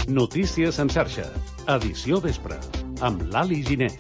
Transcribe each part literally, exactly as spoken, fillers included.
Notícies en xarxa. Edició vespre. Amb l'Ali Giner.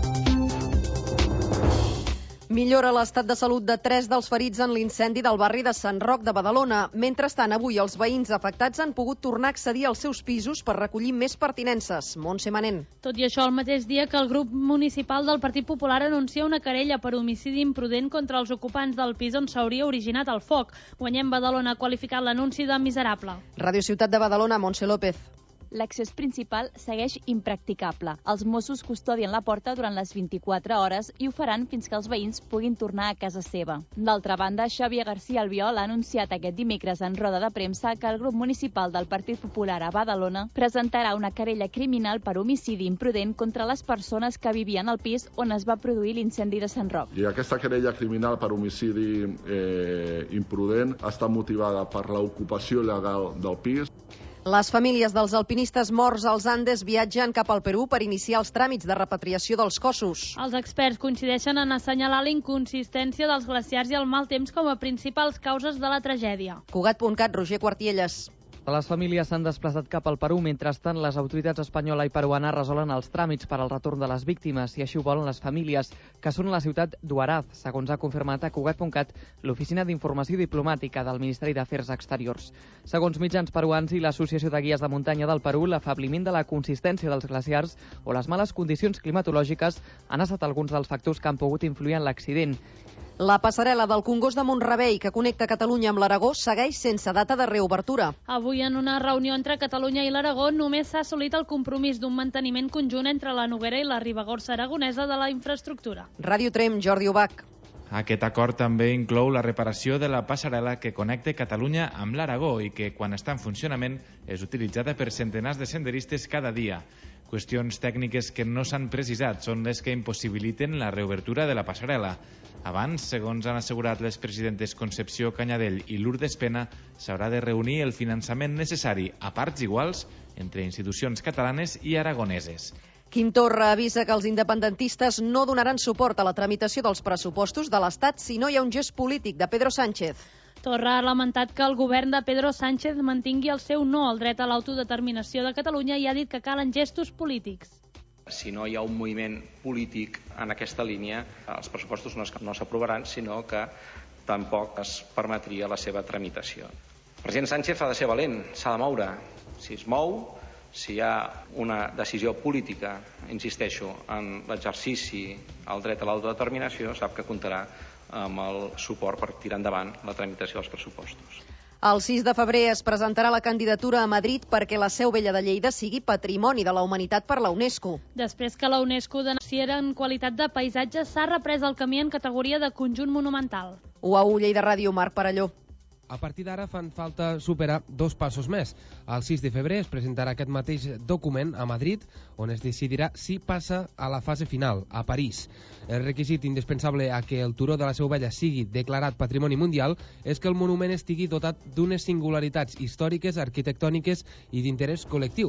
Millora l'estat de salut de tres dels ferits en l'incendi del barri de Sant Roc de Badalona. Mentrestant, avui els veïns afectats han pogut tornar a accedir als seus pisos per recollir més pertinences. Montse Manent. Tot i això, el mateix dia que el grup municipal del Partit Popular anuncia una querella per homicidi imprudent contra els ocupants del pis on s'hauria originat el foc. Guanyem Badalona ha qualificat l'anunci de miserable. Ràdio Ciutat de Badalona, Montse López. L'accés principal segueix impracticable. Els Mossos custodien la porta durant les vint-i-quatre hores i ho faran fins que els veïns puguin tornar a casa seva. D'altra banda, Xavier García Albiol ha anunciat aquest dimecres en roda de premsa que el grup municipal del Partit Popular a Badalona presentarà una querella criminal per homicidi imprudent contra les persones que vivien al pis on es va produir l'incendi de Sant Roc. I aquesta querella criminal per homicidi eh, imprudent està motivada per l'ocupació il·legal del pis. Les famílies dels alpinistes morts als Andes viatgen cap al Perú per iniciar els tràmits de repatriació dels cossos. Els experts coincideixen en assenyalar la inconsistència dels glaciars i el mal temps com a principals causes de la tragèdia. Cugat punt cat, Roger Quartielles. Les famílies s'han desplaçat cap al Perú. Mentrestant, les autoritats espanyola i peruana resolen els tràmits per al retorn de les víctimes, i així ho volen les famílies, que són a la ciutat d'Huaraz, segons ha confirmat a Cugat punt cat l'Oficina d'Informació Diplomàtica del Ministeri d'Afers Exteriors. Segons mitjans peruans i l'Associació de Guies de Muntanya del Perú, l'afabliment de la consistència dels glaciars o les males condicions climatològiques han estat alguns dels factors que han pogut influir en l'accident. La passarel·la del Congost de Mont-rebei, que connecta Catalunya amb l'Aragó, segueix sense data de reobertura. Avui, en una reunió entre Catalunya i l'Aragó, només s'ha assolit el compromís d'un manteniment conjunt entre la Noguera i la Ribagorça aragonesa de la infraestructura. Ràdio Trem, Jordi Ubach. Aquest acord també inclou la reparació de la passarel·la que connecta Catalunya amb l'Aragó i que, quan està en funcionament, és utilitzada per centenars de senderistes cada dia. Qüestions tècniques que no s'han precisat són les que impossibiliten la reobertura de la passarel·la. Abans, segons han assegurat les presidentes Concepció Canyadell i Lourdes Pena, s'haurà de reunir el finançament necessari a parts iguals entre institucions catalanes i aragoneses. Quim Torra avisa que els independentistes no donaran suport a la tramitació dels pressupostos de l'Estat si no hi ha un gest polític de Pedro Sánchez. Torra ha lamentat que el govern de Pedro Sánchez mantingui el seu no al dret a l'autodeterminació de Catalunya i ha dit que calen gestos polítics. Si no hi ha un moviment polític en aquesta línia, els pressupostos no s'aprovaran, sinó que tampoc es permetria la seva tramitació. El president Sánchez ha de ser valent, s'ha de moure. Si es mou, si hi ha una decisió política, insisteixo, en l'exercici al dret a l'autodeterminació, sap que comptarà amb el suport per tirar endavant la tramitació dels pressupostos. El sis de febrer es presentarà la candidatura a Madrid perquè la Seu Vella de Lleida sigui Patrimoni de la Humanitat per la UNESCO. Després que la UNESCO denunciara en qualitat de paisatge, s'ha reprès el camí en categoria de conjunt monumental. U A U Lleida Ràdio, Marc Parelló. A partir d'ara fan falta superar dos passos més. El sis de febrer es presentarà aquest mateix document a Madrid, on es decidirà si passa a la fase final, a París. El requisit indispensable a que el turó de la Seu Vella sigui declarat Patrimoni Mundial és que el monument estigui dotat d'unes singularitats històriques, arquitectòniques i d'interès col·lectiu.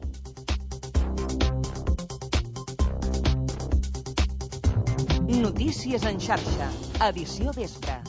Notícies en xarxa, edició vespre.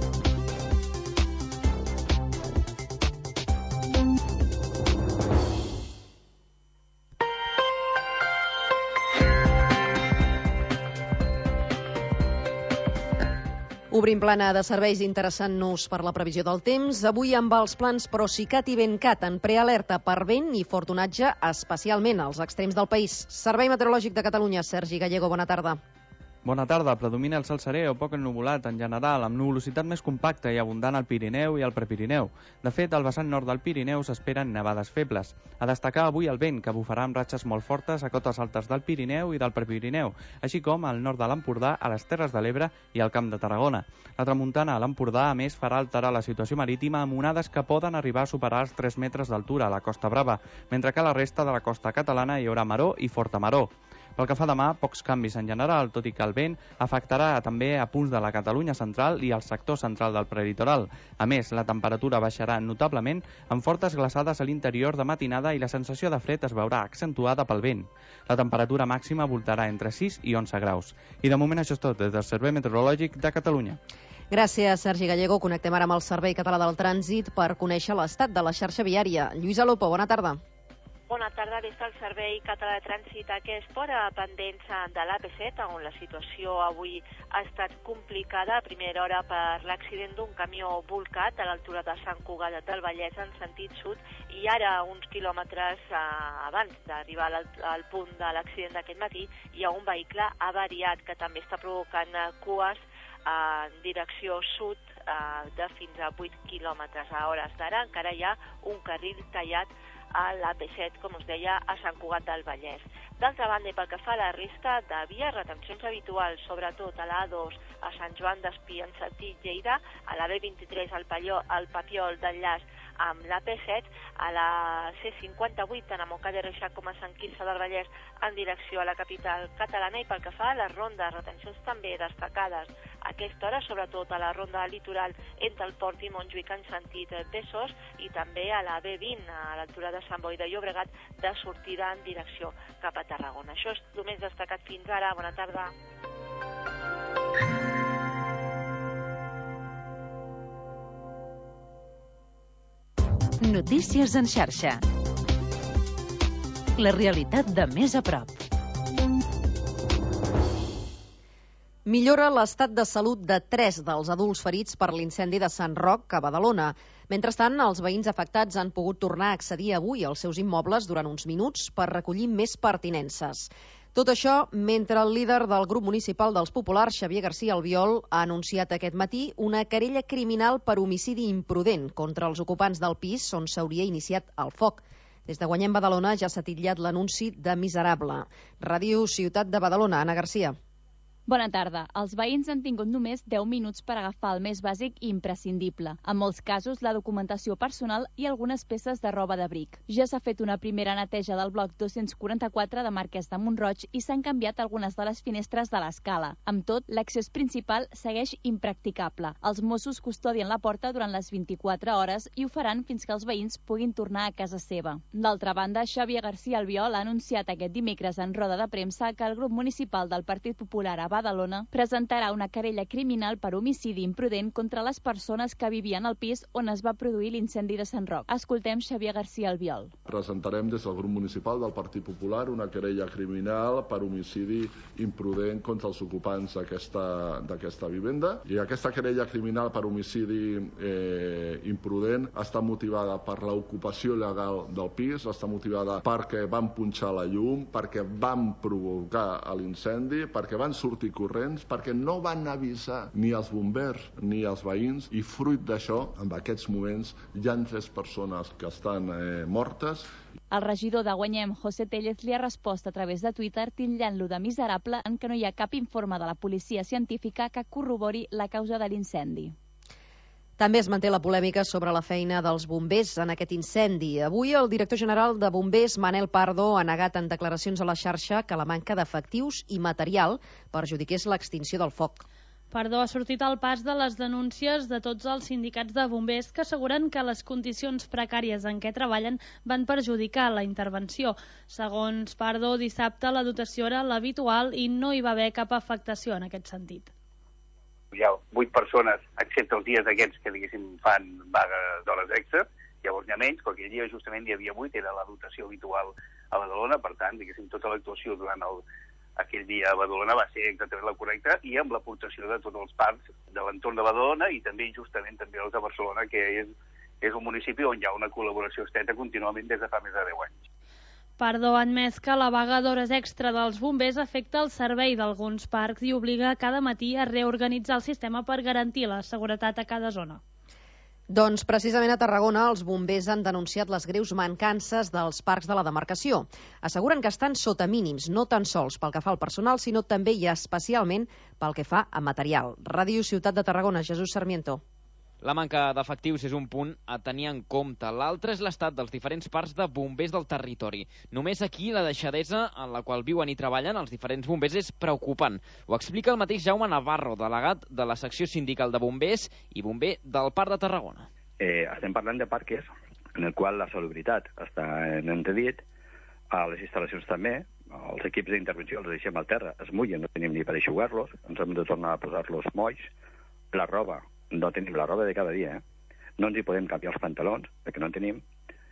Obrim plana de serveis interessant-nos per la previsió del temps. Avui amb els plans Procicat i Ventcat en prealerta per vent i fortunatge, especialment als extrems del país. Servei Meteorològic de Catalunya, Sergi Gallego, bona tarda. Bona tarda. Predomina el cel serè o poc ennuvolat en general, amb nuvolositat més compacta i abundant al Pirineu i al Prepirineu. De fet, al vessant nord del Pirineu s'esperen nevades febles. A destacar avui el vent, que bufarà amb ratxes molt fortes a cotes altes del Pirineu i del Prepirineu, així com al nord de l'Empordà, a les Terres de l'Ebre i al Camp de Tarragona. La tramuntana a l'Empordà, a més, farà alterar la situació marítima amb onades que poden arribar a superar els tres metres d'altura a la Costa Brava, mentre que a la resta de la costa catalana hi haurà maró i forta maró. Pel que fa a demà, pocs canvis en general, tot i que el vent afectarà també a punts de la Catalunya central i al sector central del prelitoral. A més, la temperatura baixarà notablement amb fortes glaçades a l'interior de matinada i la sensació de fred es veurà accentuada pel vent. La temperatura màxima voltarà entre sis i onze graus. I de moment això és tot des del Servei Meteorològic de Catalunya. Gràcies, Sergi Gallego. Connectem ara amb el Servei Català del Trànsit per conèixer l'estat de la xarxa viària. Lluïsa Lopo, bona tarda. Bona tarda. Des del Servei Català de Trànsit a què es posa pendents de l'A P set, on la situació avui ha estat complicada a primera hora per l'accident d'un camió volcat a l'altura de Sant Cugat del Vallès en sentit sud, i ara, uns quilòmetres eh, abans d'arribar al, al punt de l'accident d'aquest matí, hi ha un vehicle avariat que també està provocant eh, cues eh, en direcció sud eh, de fins a vuit quilòmetres a hores d'ara. Encara hi ha un carril tallat a l'A P set, com us deia, a Sant Cugat del Vallès. D'altra banda, pel que fa a la resta de vies, retencions habituals, sobretot a l'A dos, a Sant Joan d'Espí, en sentit Lleida, a la B vint-i-tres, al, Palló, al Papiol d'enllaç amb l'A P set, a la C cinquanta-vuit, tant a Montcada i Reixac com a Sant Quirze del Vallès, en direcció a la capital catalana. I pel que fa a les rondes, retencions també destacades a aquesta hora, sobretot a la ronda litoral entre el Port i Montjuïc en sentit Besòs, i també a la B vint, a l'altura de Sant Boi de Llobregat, de sortida en direcció cap a Tarragona. Això és el més destacat fins ara. Bona tarda. Notícies en xarxa. La realitat de més a prop. Millora l'estat de salut de tres dels adults ferits per l'incendi de Sant Roc, a Badalona. Mentrestant, els veïns afectats han pogut tornar a accedir avui als seus immobles durant uns minuts per recollir més pertinences. Tot això mentre el líder del grup municipal dels Populars, Xavier García Albiol, ha anunciat aquest matí una querella criminal per homicidi imprudent contra els ocupants del pis on s'hauria iniciat el foc. Des de Guanyem Badalona ja s'ha titllat l'anunci de miserable. Ràdio Ciutat de Badalona, Anna Garcia. Bona tarda. Els veïns han tingut només deu minuts per agafar el més bàsic i imprescindible. En molts casos, la documentació personal i algunes peces de roba d'abric. Ja s'ha fet una primera neteja del bloc dos-cents quaranta-quatre de Marquès de Mont-roig i s'han canviat algunes de les finestres de l'escala. Amb tot, l'accés principal segueix impracticable. Els Mossos custodien la porta durant les vint-i-quatre hores i ho faran fins que els veïns puguin tornar a casa seva. D'altra banda, Xavier García Albiol ha anunciat aquest dimecres en roda de premsa que el grup municipal del Partit Popular a Badalona presentarà una querella criminal per homicidi imprudent contra les persones que vivien al pis on es va produir l'incendi de Sant Roc. Escoltem Xavier García Albiol. Presentarem des del grup municipal del Partit Popular una querella criminal per homicidi imprudent contra els ocupants d'aquesta vivenda. I aquesta querella criminal per homicidi eh, imprudent està motivada per l'ocupació il·legal del pis, està motivada perquè van punxar la llum, perquè van provocar l'incendi, perquè van sortir corrents, perquè no van avisar ni els bombers ni els veïns, i fruit d'això, en aquests moments, hi ha tres persones que estan eh, mortes. El regidor de Guanyem, José Tellez, li ha respost a través de Twitter titllant-lo de miserable en que no hi ha cap informe de la policia científica que corrobori la causa de l'incendi. També es manté la polèmica sobre la feina dels bombers en aquest incendi. Avui el director general de Bombers, Manel Pardo, ha negat en declaracions a la xarxa que la manca d'efectius i material perjudiqués l'extinció del foc. Pardo ha sortit al pas de les denúncies de tots els sindicats de bombers que asseguren que les condicions precàries en què treballen van perjudicar la intervenció. Segons Pardo, dissabte la dotació era l'habitual i no hi va haver cap afectació en aquest sentit. Hi ha vuit persones, excepte els dies aquests que, diguéssim, fan vaga d'hores extra, llavors n'hi ha menys, però aquell dia justament hi havia vuit, era la dotació habitual a Badalona, per tant, diguéssim, tota l'actuació durant el, aquell dia a Badalona va ser exactament la correcta, i amb l'aportació de tots els parcs de l'entorn de Badalona i també, justament, també els de Barcelona, que és, és un municipi on hi ha una col·laboració estreta contínuament des de fa més de deu anys. Pardo ha admès que la vaga d'hores extra dels bombers afecta el servei d'alguns parcs i obliga cada matí a reorganitzar el sistema per garantir la seguretat a cada zona. Doncs precisament a Tarragona els bombers han denunciat les greus mancances dels parcs de la demarcació. Asseguren que estan sota mínims, no tan sols pel que fa al personal, sinó també i especialment pel que fa a material. Ràdio Ciutat de Tarragona, Jesús Sarmiento. La manca d'efectius és un punt a tenir en compte. L'altre és l'estat dels diferents parcs de bombers del territori. Només aquí la deixadesa en la qual viuen i treballen els diferents bombers és preocupant. Ho explica el mateix Jaume Navarro, delegat de la secció sindical de bombers i bomber del Parc de Tarragona. Eh, estem parlant de parques en el qual la salubritat està en entredit, a les instal·lacions també, els equips d'intervenció els deixem al terra, es mullen, no tenim ni per eixugar-los, ens hem de tornar a posar-los molls, la roba, no tenim la roba de cada dia, eh? No ens hi podem canviar els pantalons, perquè no en tenim.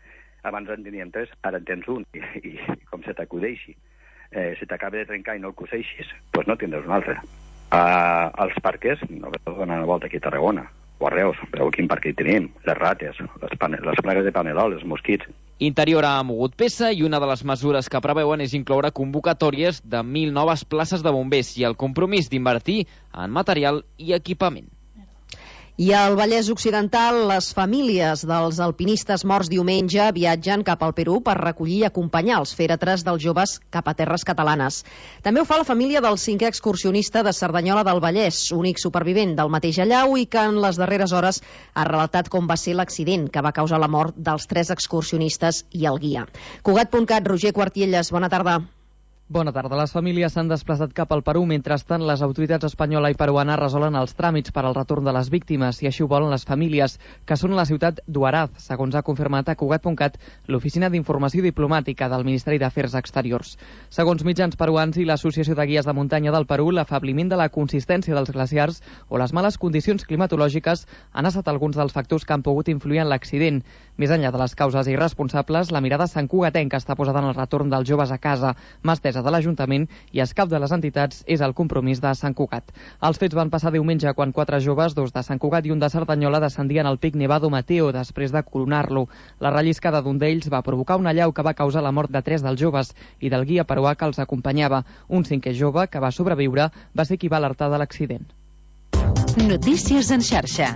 abans en tenien tres, ara en tens un, i, i com se t'acudeixi. Eh, si t'acaba de trencar i no el coseixis, doncs no tindràs un altre. Uh, als parques, no veu donar una volta aquí a Tarragona, o a Reus, veu quin parc hi tenim, les rates, les, pane, les plagues de panelol, els mosquits. Interior ha mogut peça i una de les mesures que preveuen és incloure convocatòries de mil noves places de bombers i el compromís d'invertir en material i equipament. I al Vallès Occidental, les famílies dels alpinistes morts diumenge viatgen cap al Perú per recollir i acompanyar els fèretres dels joves cap a terres catalanes. També ho fa la família del cinquè excursionista de Cerdanyola del Vallès, únic supervivent del mateix allau i que en les darreres hores ha relatat com va ser l'accident que va causar la mort dels tres excursionistes i el guia. Cugat punt cat, Roger Quartielles, bona tarda. Bona tarda. Les famílies s'han desplaçat cap al Perú. Mentrestant, les autoritats espanyola i peruana resolen els tràmits per al retorn de les víctimes i així ho volen les famílies, que són a la ciutat d'Huaraz, segons ha confirmat a Cugat punt cat l'Oficina d'Informació Diplomàtica del Ministeri d'Afers Exteriors. Segons mitjans peruans i l'Associació de Guies de Muntanya del Perú, l'afebliment de la consistència dels glaciars o les males condicions climatològiques han estat alguns dels factors que han pogut influir en l'accident. Més enllà de les causes irresponsables, la mirada santcugatenca està posada en el retorn dels joves a casa. Mà estesa de l'Ajuntament i escap de les entitats és el compromís de Sant Cugat. Els fets van passar diumenge quan quatre joves, dos de Sant Cugat i un de Cerdanyola, descendien al pic Nevado Mateo després de coronar-lo. La relliscada d'un d'ells va provocar una allau que va causar la mort de tres dels joves i del guia peruà que els acompanyava. Un cinquè jove, que va sobreviure, va ser qui va alertar de l'accident. Notícies en xarxa.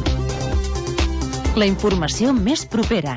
La informació més propera.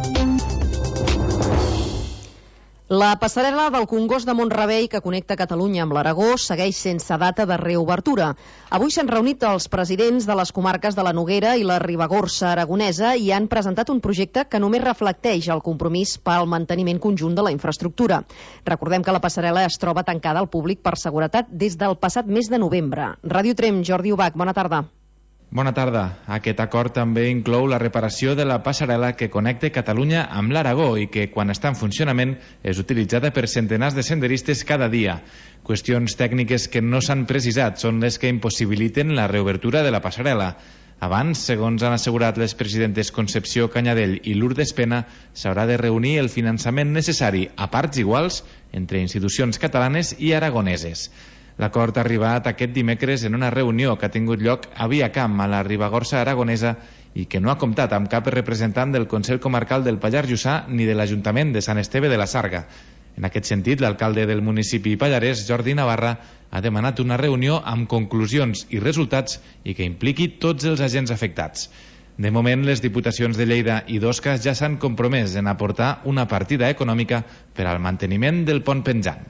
La passarel·la del Congost de Mont-rebei, que connecta Catalunya amb l'Aragó, segueix sense data de reobertura. Avui s'han reunit els presidents de les comarques de la Noguera i la Ribagorça aragonesa i han presentat un projecte que només reflecteix el compromís pel manteniment conjunt de la infraestructura. Recordem que la passarel·la es troba tancada al públic per seguretat des del passat mes de novembre. Ràdio Trem, Jordi Ubach, bona tarda. Bona tarda. Aquest acord també inclou la reparació de la passarel·la que connecta Catalunya amb l'Aragó i que, quan està en funcionament, és utilitzada per centenars de senderistes cada dia. Qüestions tècniques que no s'han precisat són les que impossibiliten la reobertura de la passarel·la. Abans, segons han assegurat les presidentes Concepció Canyadell i Lourdes Pena, s'haurà de reunir el finançament necessari a parts iguals entre institucions catalanes i aragoneses. L'acord ha arribat aquest dimecres en una reunió que ha tingut lloc a Viacamp, a la Ribagorça aragonesa, i que no ha comptat amb cap representant del Consell Comarcal del Pallars Jussà ni de l'Ajuntament de Sant Esteve de la Sarga. En aquest sentit, l'alcalde del municipi pallarès, Jordi Navarra, ha demanat una reunió amb conclusions i resultats i que impliqui tots els agents afectats. De moment, les diputacions de Lleida i d'Osca ja s'han compromès en aportar una partida econòmica per al manteniment del pont penjant.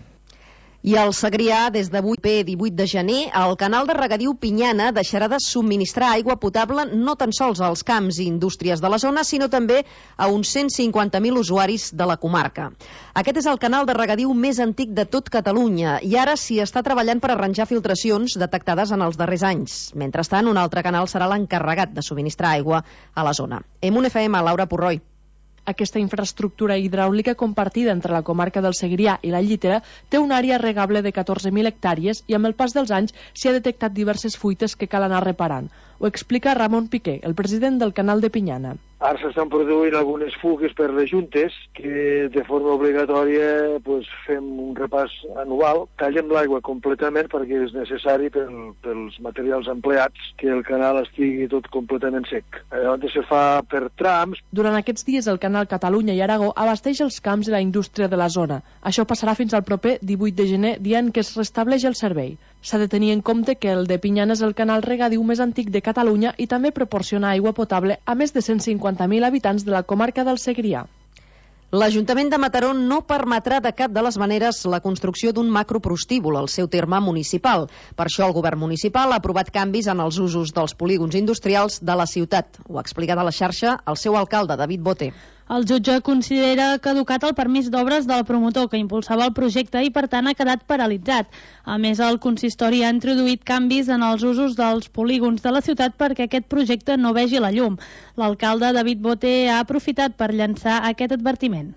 I al Segrià, des d'avui divuit de gener, el canal de regadiu Pinyana deixarà de subministrar aigua potable no tan sols als camps i indústries de la zona, sinó també a uns cent cinquanta mil usuaris de la comarca. Aquest és el canal de regadiu més antic de tot Catalunya i ara s'hi està treballant per arranjar filtracions detectades en els darrers anys. Mentrestant, un altre canal serà l'encarregat de subministrar aigua a la zona. Emun F M, Laura Purroi. Aquesta infraestructura hidràulica compartida entre la comarca del Segrià i la Llitera té una àrea regable de catorze mil hectàrees i amb el pas dels anys s'hi ha detectat diverses fuites que cal anar reparant. Ho explica Ramon Piqué, el president del canal de Pinyana. Ara s'estan produint algunes fugues per les juntes que de forma obligatòria pues, fem un repàs anual, tallem l'aigua completament perquè és necessari pel, pels materials empleats que el canal estigui tot completament sec. Llavors se fa per trams. Durant aquests dies el canal Catalunya i Aragó abasteix els camps i la indústria de la zona. Això passarà fins al proper divuit de gener, dia en què es restableix el servei. S'ha de tenir en compte que el de Pinyana és el canal regadiu més antic de Catalunya i també proporciona aigua potable a més de cent cinquanta mil habitants de la comarca del Segrià. L'Ajuntament de Mataró no permetrà de cap de les maneres la construcció d'un macroprostíbul al seu terme municipal. Per això el govern municipal ha aprovat canvis en els usos dels polígons industrials de la ciutat. Ho ha explicat a la xarxa el seu alcalde, David Bote. El jutge considera caducat el permís d'obres del promotor que impulsava el projecte i, per tant, ha quedat paralitzat. A més, el consistori ha introduït canvis en els usos dels polígons de la ciutat perquè aquest projecte no vegi la llum. L'alcalde David Bote ha aprofitat per llançar aquest advertiment.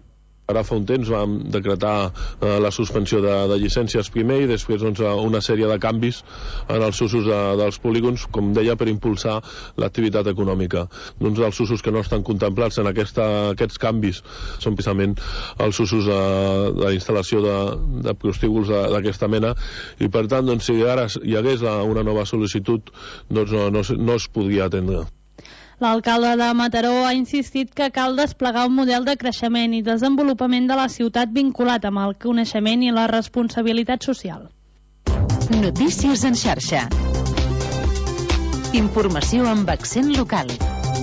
Ara fa un temps vam decretar eh, la suspensió de, de llicències primer i després doncs, una sèrie de canvis en els usos de, dels polígons, com deia, per impulsar l'activitat econòmica. Uns dels usos que no estan contemplats en aquesta, aquests canvis són precisament els usos de, de la instal·lació de, de prostíbuls d'aquesta mena i per tant, doncs, si ara hi hagués una nova sol·licitud, doncs no, no, no es podria atendre. L'alcalde de Mataró ha insistit que cal desplegar un model de creixement i desenvolupament de la ciutat vinculat amb el coneixement i la responsabilitat social. Notícies en xarxa. Informació amb accent local.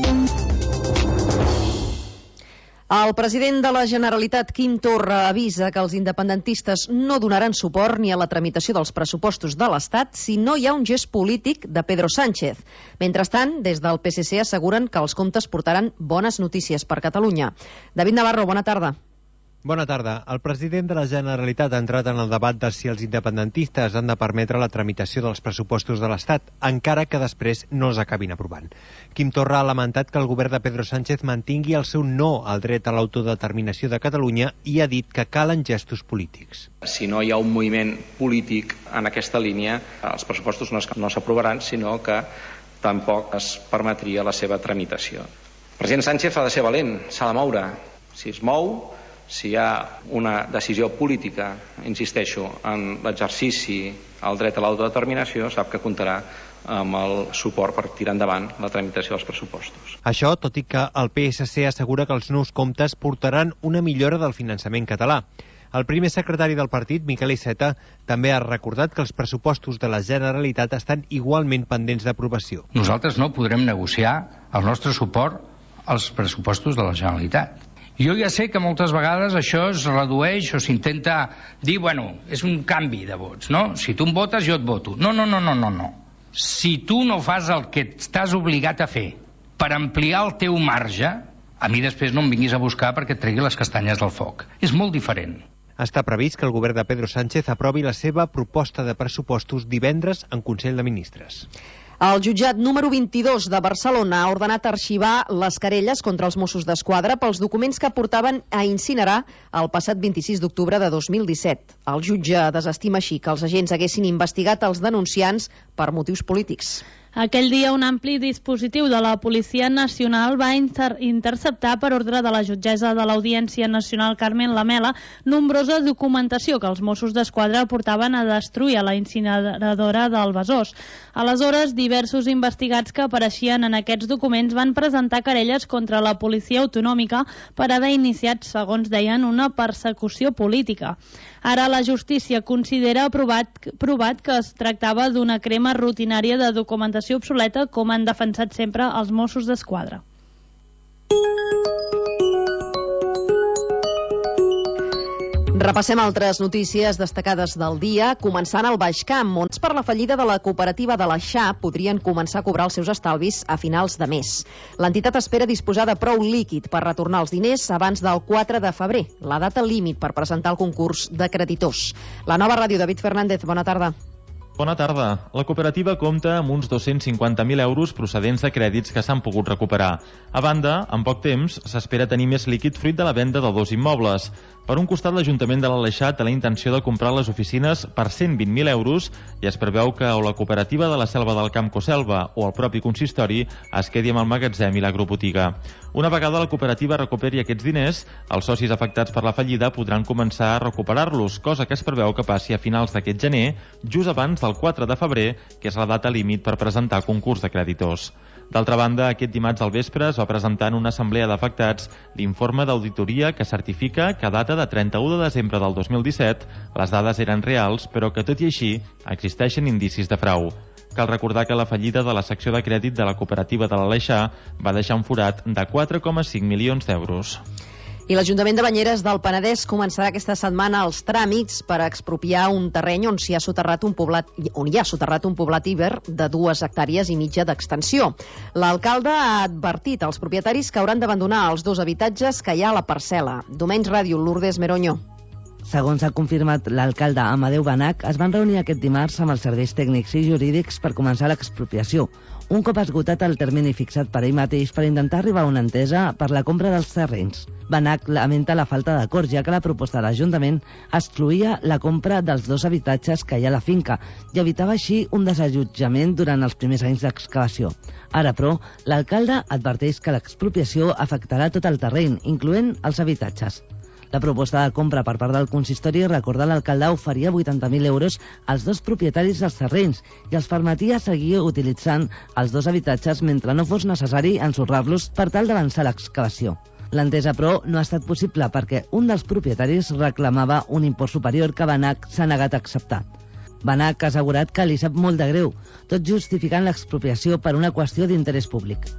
El president de la Generalitat, Quim Torra, avisa que els independentistes no donaran suport ni a la tramitació dels pressupostos de l'Estat si no hi ha un gest polític de Pedro Sánchez. Mentrestant, des del P S C asseguren que els comptes portaran bones notícies per Catalunya. David Navarro, bona tarda. Bona tarda. El president de la Generalitat ha entrat en el debat de si els independentistes han de permetre la tramitació dels pressupostos de l'Estat, encara que després no els acabin aprovant. Quim Torra ha lamentat que el govern de Pedro Sánchez mantingui el seu no al dret a l'autodeterminació de Catalunya i ha dit que calen gestos polítics. Si no hi ha un moviment polític en aquesta línia, els pressupostos no s'aprovaran, sinó que tampoc es permetria la seva tramitació. El president Sánchez ha de ser valent, s'ha de moure. Si es mou, si hi ha una decisió política, insisteixo, en l'exercici al dret a l'autodeterminació, sap que comptarà amb el suport per tirar endavant la tramitació dels pressupostos. Això, tot i que el P S C assegura que els nous comptes portaran una millora del finançament català. El primer secretari del partit, Miquel Iceta, també ha recordat que els pressupostos de la Generalitat estan igualment pendents d'aprovació. Nosaltres no podrem negociar el nostre suport als pressupostos de la Generalitat. Jo ja sé que moltes vegades això es redueix o s'intenta dir, bueno, és un canvi de vots, no? Si tu em votes, jo et voto. No, no, no, no, no, no. Si tu no fas el que estàs obligat a fer per ampliar el teu marge, a mi després no em vinguis a buscar perquè et tregui les castanyes del foc. És molt diferent. Està previst que el govern de Pedro Sánchez aprovi la seva proposta de pressupostos divendres en Consell de Ministres. El jutjat número vint-i-dos de Barcelona ha ordenat arxivar les querelles contra els Mossos d'Esquadra pels documents que portaven a incinerar el passat vint-i-sis d'octubre de dos mil disset. El jutge desestima així que els agents haguessin investigat els denunciants per motius polítics. Aquell dia un ampli dispositiu de la Policia Nacional va inter interceptar per ordre de la jutgessa de l'Audiència Nacional Carmen Lamela nombrosa documentació que els Mossos d'Esquadra portaven a destruir a la incineradora del Besòs. Aleshores, diversos investigats que apareixien en aquests documents van presentar querelles contra la policia autonòmica per haver iniciat, segons deien, una persecució política. Ara la justícia considera provat, provat que es tractava d'una crema rutinària de documentació obsoleta, com han defensat sempre els Mossos d'Esquadra. Repassem altres notícies destacades del dia, començant al Baix Camp, on per la fallida de la cooperativa de l'Aixà podrien començar a cobrar els seus estalvis a finals de mes. L'entitat espera disposar de prou líquid per retornar els diners abans del quatre de febrer, la data límit per presentar el concurs de creditors. La Nova Ràdio, David Fernández, bona tarda. Bona tarda. La cooperativa compta amb uns dos-cents cinquanta mil euros procedents de crèdits que s'han pogut recuperar. A banda, en poc temps, s'espera tenir més líquid fruit de la venda de dos immobles. Per un costat, l'Ajuntament de l'Aleixar té la intenció de comprar les oficines per cent vint mil euros i es preveu que o la cooperativa de la Selva del Camp Coselva o el propi consistori es quedi amb el magatzem i l'agrobotiga. Una vegada la cooperativa recuperi aquests diners, els socis afectats per la fallida podran començar a recuperar-los, cosa que es preveu que passi a finals d'aquest gener, just abans del quatre de febrer, que és la data límit per presentar concurs de creditors. D'altra banda, aquest dimarts al vespre es va presentar en una assemblea d'afectats l'informe d'auditoria que certifica que a data de trenta-u de desembre del dos mil disset les dades eren reals, però que tot i així existeixen indicis de frau. Cal recordar que la fallida de la secció de crèdit de la cooperativa de l'Aleixar va deixar un forat de quatre coma cinc milions d'euros. I l'Ajuntament de Banyeres del Penedès començarà aquesta setmana els tràmits per expropiar un terreny on s'hi ha soterrat un poblat, on hi ha soterrat un poblat hivern de dues hectàrees i mitja d'extensió. L'alcalde ha advertit als propietaris que hauran d'abandonar els dos habitatges que hi ha a la parcel·la. Domenys Ràdio, Lourdes Meronyo. Segons ha confirmat l'alcalde Amadeu Benach, es van reunir aquest dimarts amb els serveis tècnics i jurídics per començar l'expropiació. un cop esgotat el termini fixat per ell mateix per intentar arribar a una entesa per la compra dels terrenys. Banac lamenta la falta d'acord, ja que la proposta de l'Ajuntament excloïa la compra dels dos habitatges que hi ha a la finca i evitava així un desallotjament durant els primers anys d'excavació. Ara, però, l'alcalde adverteix que l'expropiació afectarà tot el terreny, incloent els habitatges. La proposta de compra per part del consistori, recorda l'alcalde, oferia vuitanta mil euros als dos propietaris dels terrenys i els permetia seguir utilitzant els dos habitatges mentre no fos necessari ensorrar-los per tal d'avançar l'excavació. L'entesa, però, no ha estat possible perquè un dels propietaris reclamava un import superior que Banac s'ha negat a acceptar. Banac ha assegurat que li sap molt de greu, tot justificant l'expropiació per una qüestió d'interès públic.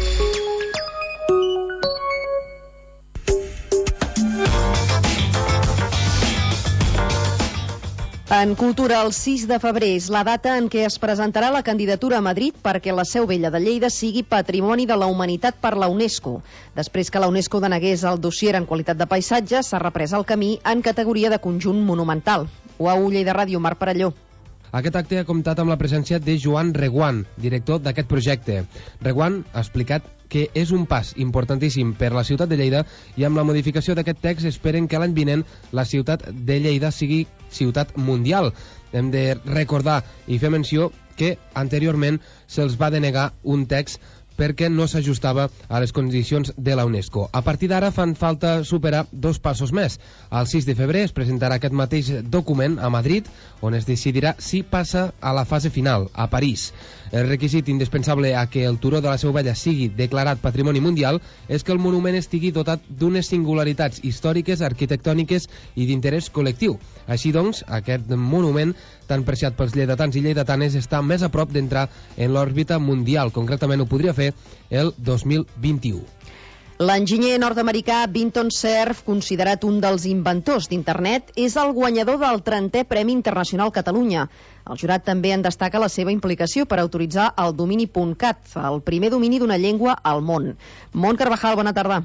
En cultura, el sis de febrer és la data en què es presentarà la candidatura a Madrid perquè la Seu Vella de Lleida sigui Patrimoni de la Humanitat per la UNESCO. Després que la UNESCO denegués el dossier en qualitat de paisatge, s'ha reprès el camí en categoria de conjunt monumental. U A U Lleida Ràdio, Marc Parelló. Aquest acte ha comptat amb la presència de Joan Reguant, director d'aquest projecte. Reguant ha explicat que és un pas importantíssim per la ciutat de Lleida i amb la modificació d'aquest text esperen que l'any vinent la ciutat de Lleida sigui ciutat mundial. Hem de recordar i fer menció que anteriorment se'ls va denegar un text perquè no s'ajustava a les condicions de la UNESCO. A partir d'ara fan falta superar dos passos més. El sis de febrer es presentarà aquest mateix document a Madrid, on es decidirà si passa a la fase final, a París. El requisit indispensable a que el turó de la Seu Vella sigui declarat Patrimoni Mundial és que el monument estigui dotat d'unes singularitats històriques, arquitectòniques i d'interès col·lectiu. Així doncs, aquest monument, tan preciat pels lleidatans i lleidatanes, està més a prop d'entrar en l'òrbita mundial. Concretament ho podria fer el dos mil vint-i-u. L'enginyer nord-americà Vinton Cerf, considerat un dels inventors d'internet, és el guanyador del trentè Premi Internacional Catalunya. El jurat també en destaca la seva implicació per autoritzar el domini .cat, el primer domini d'una llengua al món. Mont Carvajal, bona tarda.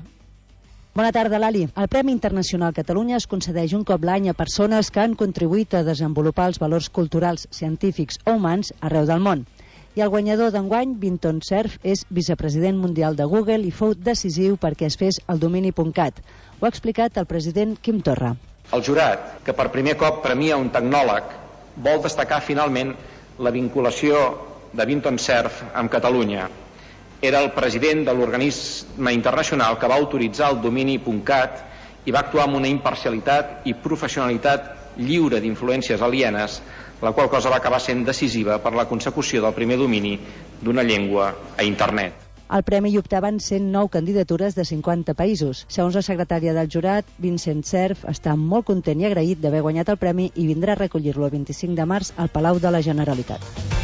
Bona tarda, Lali. El Premi Internacional Catalunya es concedeix un cop l'any a persones que han contribuït a desenvolupar els valors culturals, científics o humans arreu del món. I el guanyador d'enguany, Vinton Cerf, és vicepresident mundial de Google i fou decisiu perquè es fes el domini .cat. Ho ha explicat el president Quim Torra. El jurat, que per primer cop premia un tecnòleg, vol destacar finalment la vinculació de Vinton Cerf amb Catalunya. Era el president de l'organisme internacional que va autoritzar el domini .cat i va actuar amb una imparcialitat i professionalitat lliure d'influències alienes, la qual cosa va acabar sent decisiva per la consecució del primer domini d'una llengua a internet. Al premi hi optaven cent nou candidatures de cinquanta països. Segons la secretària del jurat, Vincent Cerf està molt content i agraït d'haver guanyat el premi i vindrà a recollir-lo el vint-i-cinc de març al Palau de la Generalitat.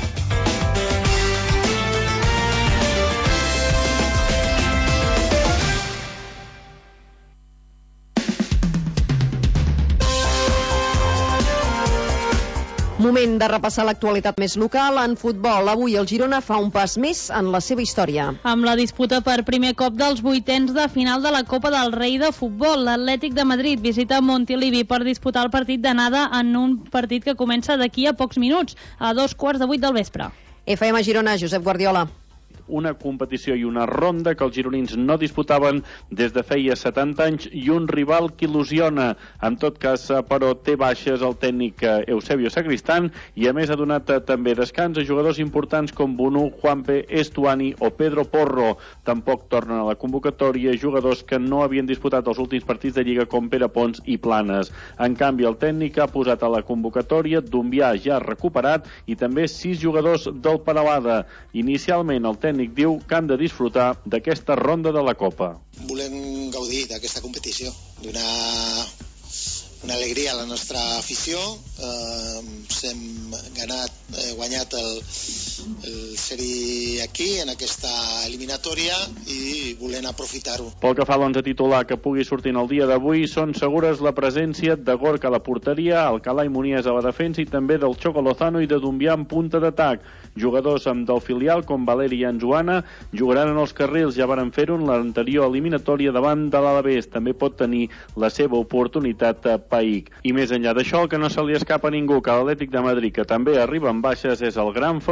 Moment de repassar l'actualitat més local. En futbol, avui el Girona fa un pas més en la seva història. Amb la disputa per primer cop dels vuitens de final de la Copa del Rei de Futbol, l'Atlètic de Madrid visita Montilivi per disputar el partit d'anada en un partit que comença d'aquí a pocs minuts, a dos quarts de vuit del vespre. F M Girona, Josep Guardiola. Una competició i una ronda que els gironins no disputaven des de feia setanta anys i un rival que il·lusiona. En tot cas, però, té baixes el tècnic Eusebio Sacristán i a més ha donat també descans a jugadors importants com Bonú, Juanpe, Estuani o Pedro Porro. Tampoc tornen a la convocatòria jugadors que no havien disputat els últims partits de Lliga com Pere Pons i Planes. En canvi, el tècnic ha posat a la convocatòria Dumbià ja recuperat i també sis jugadors del Peralada. Inicialment, el tècnic tècnic diu que han de disfrutar d'aquesta ronda de la Copa. Volem gaudir d'aquesta competició, donar una alegria a la nostra afició. Eh, hem ganat, eh, guanyat el, el seri aquí, en aquesta eliminatòria, i volem aprofitar-ho. Pel que fa a l'onze titular que pugui sortir en el dia d'avui, són segures la presència de Gorka a la porteria, Alcalà i Munies a la defensa i també del Choco Lozano i de Dumbià en punta d'atac. Jugadors amb del filial com Valeri i Anjoana jugaran en els carrils, ja varen fer-ho en l'anterior eliminatòria davant de l'Alavés. També pot tenir la seva oportunitat a Païc. I més enllà d'això, el que no se li escapa a ningú, que l'Atlètic de Madrid, que també arriba en baixes, és el gran favorit per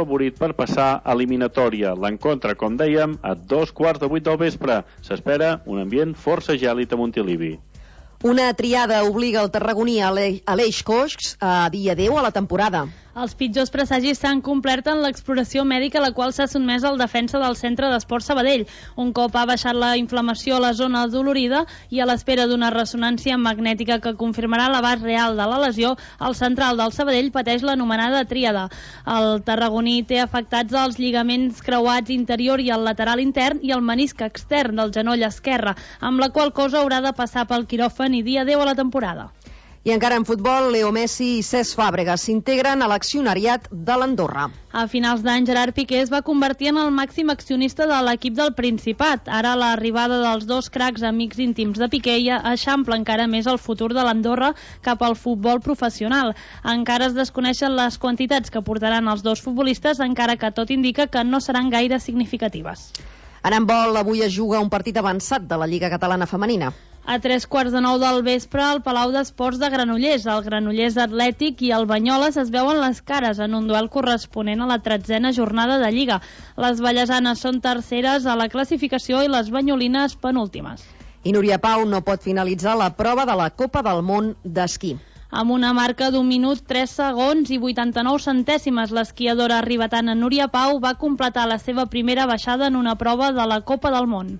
per passar a eliminatòria. L'encontre, com dèiem, a dos quarts de vuit del vespre. S'espera un ambient força gèlid a Montilivi. Una triada obliga el tarragoní Aleix Coix a dir adéu a la temporada. Els pitjors presagis s'han complert en l'exploració mèdica a la qual s'ha sotmès el defensa del Centre d'Esport Sabadell. Un cop ha baixat la inflamació a la zona dolorida i a l'espera d'una ressonància magnètica que confirmarà l'abast real de la lesió, el central del Sabadell pateix l'anomenada tríada. El tarragoní té afectats els lligaments creuats interior i el lateral intern i el menisc extern del genoll esquerre, amb la qual cosa haurà de passar pel quiròfan i dir adéu a la temporada. I encara en futbol, Leo Messi i Cesc Fàbregas s'integren a l'accionariat de l'Andorra. A finals d'any, Gerard Piqué es va convertir en el màxim accionista de l'equip del Principat. Ara l'arribada dels dos cracs amics íntims de Piqué ja eixampla encara més el futur de l'Andorra cap al futbol professional. Encara es desconeixen les quantitats que portaran els dos futbolistes, encara que tot indica que no seran gaire significatives. En handbol, avui es juga un partit avançat de la Lliga Catalana Femenina. A tres quarts de nou del vespre, al Palau d'Esports de Granollers, el Granollers Atlètic i el Banyoles es veuen les cares en un duel corresponent a la tretzena jornada de Lliga. Les vallesanes són terceres a la classificació i les banyolines penúltimes. I Núria Pau no pot finalitzar la prova de la Copa del Món d'esquí. Amb una marca d'un minut, tres segons i vuitanta-nou centèsimes, l'esquiadora ribetana Núria Pau va completar la seva primera baixada en una prova de la Copa del Món.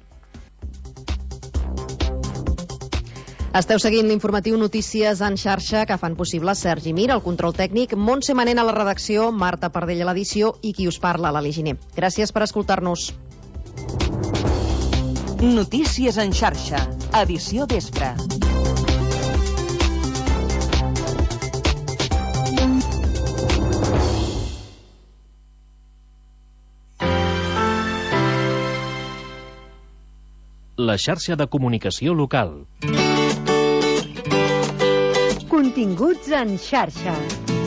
Esteu seguint l'informatiu Notícies en xarxa que fan possible Sergi Mir, el control tècnic, Montse Manent a la redacció, Marta Pardell a l'edició i qui us parla, l'Ali Giner. Gràcies per escoltar-nos. Notícies en xarxa, edició vespre. La xarxa de comunicació local. Continguts en xarxa.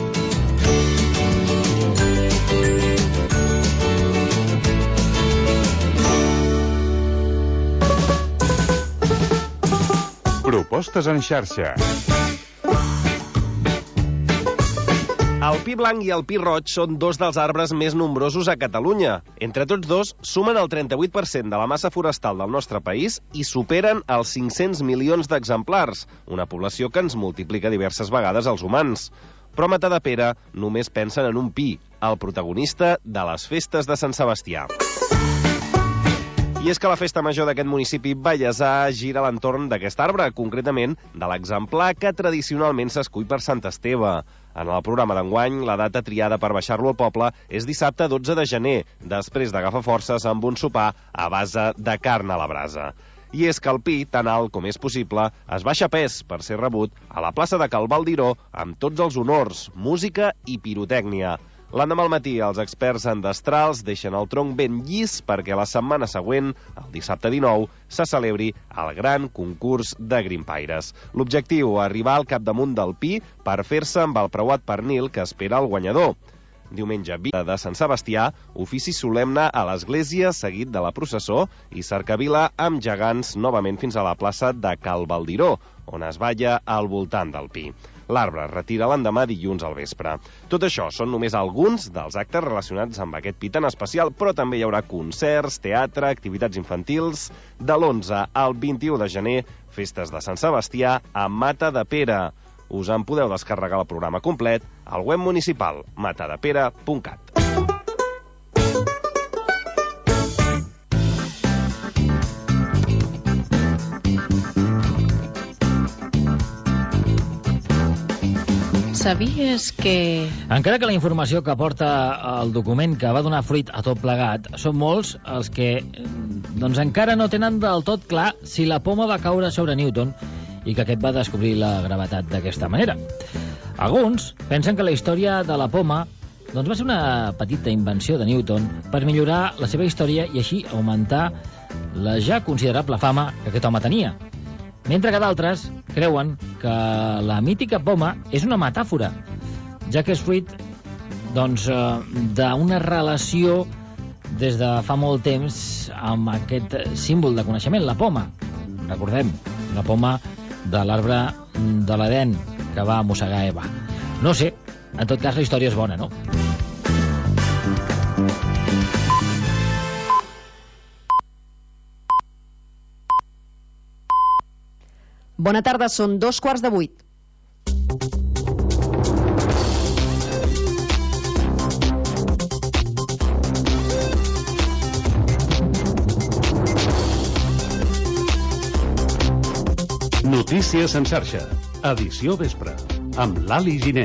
Propostes en xarxa. El pi blanc i el pi roig són dos dels arbres més nombrosos a Catalunya. Entre tots dos, sumen el trenta-vuit per cent de la massa forestal del nostre país i superen els cinc-cents milions d'exemplars, una població que ens multiplica diverses vegades als humans. Però a Matadepera només pensen en un pi, el protagonista de les festes de Sant Sebastià. I és que la festa major d'aquest municipi vallesà gira a l'entorn d'aquest arbre, concretament de l'exemplar que tradicionalment s'escull per Sant Esteve. En el programa d'enguany, la data triada per baixar-lo al poble és dissabte dotze de gener, després d'agafar forces amb un sopar a base de carn a la brasa. I és que el pi, tan alt com és possible, es baixa a pes per ser rebut a la plaça de Cal Valdiró amb tots els honors, música i pirotècnia. L'endemà al matí, els experts en destrals deixen el tronc ben llis perquè la setmana següent, el dissabte dinou, se celebri el gran concurs de grimpaires. L'objectiu, arribar al capdamunt del pi per fer-se amb el preuat pernil que espera el guanyador. Diumenge dia de Sant Sebastià, ofici solemne a l'església seguit de la processó i cercavila amb gegants novament fins a la plaça de Cal Valdiró, on es balla al voltant del pi. L'arbre es retira l'endemà dilluns al vespre. Tot això són només alguns dels actes relacionats amb aquest pi tan especial, però també hi haurà concerts, teatre, activitats infantils. De l'onze al vint-i-u de gener, festes de Sant Sebastià a Matadepera. Us en podeu descarregar el programa complet al web municipal matadepera punt cat. Sabies que... Encara que la informació que aporta el document que va donar fruit a tot plegat, són molts els que doncs, encara no tenen del tot clar si la poma va caure sobre Newton i que aquest va descobrir la gravetat d'aquesta manera. Alguns pensen que la història de la poma doncs, va ser una petita invenció de Newton per millorar la seva història i així augmentar la ja considerable fama que aquest home tenia. Mentre que d'altres creuen que la mítica poma és una metàfora, ja que és fruit doncs, d'una relació des de fa molt temps amb aquest símbol de coneixement, la poma. Recordem, la poma de l'arbre de l'Edèn que va mossegar Eva. No sé, en tot cas la història és bona, no? Bona tarda, són dos quarts de vuit. Notícies en xarxa, edició vespre, amb Lali Giner.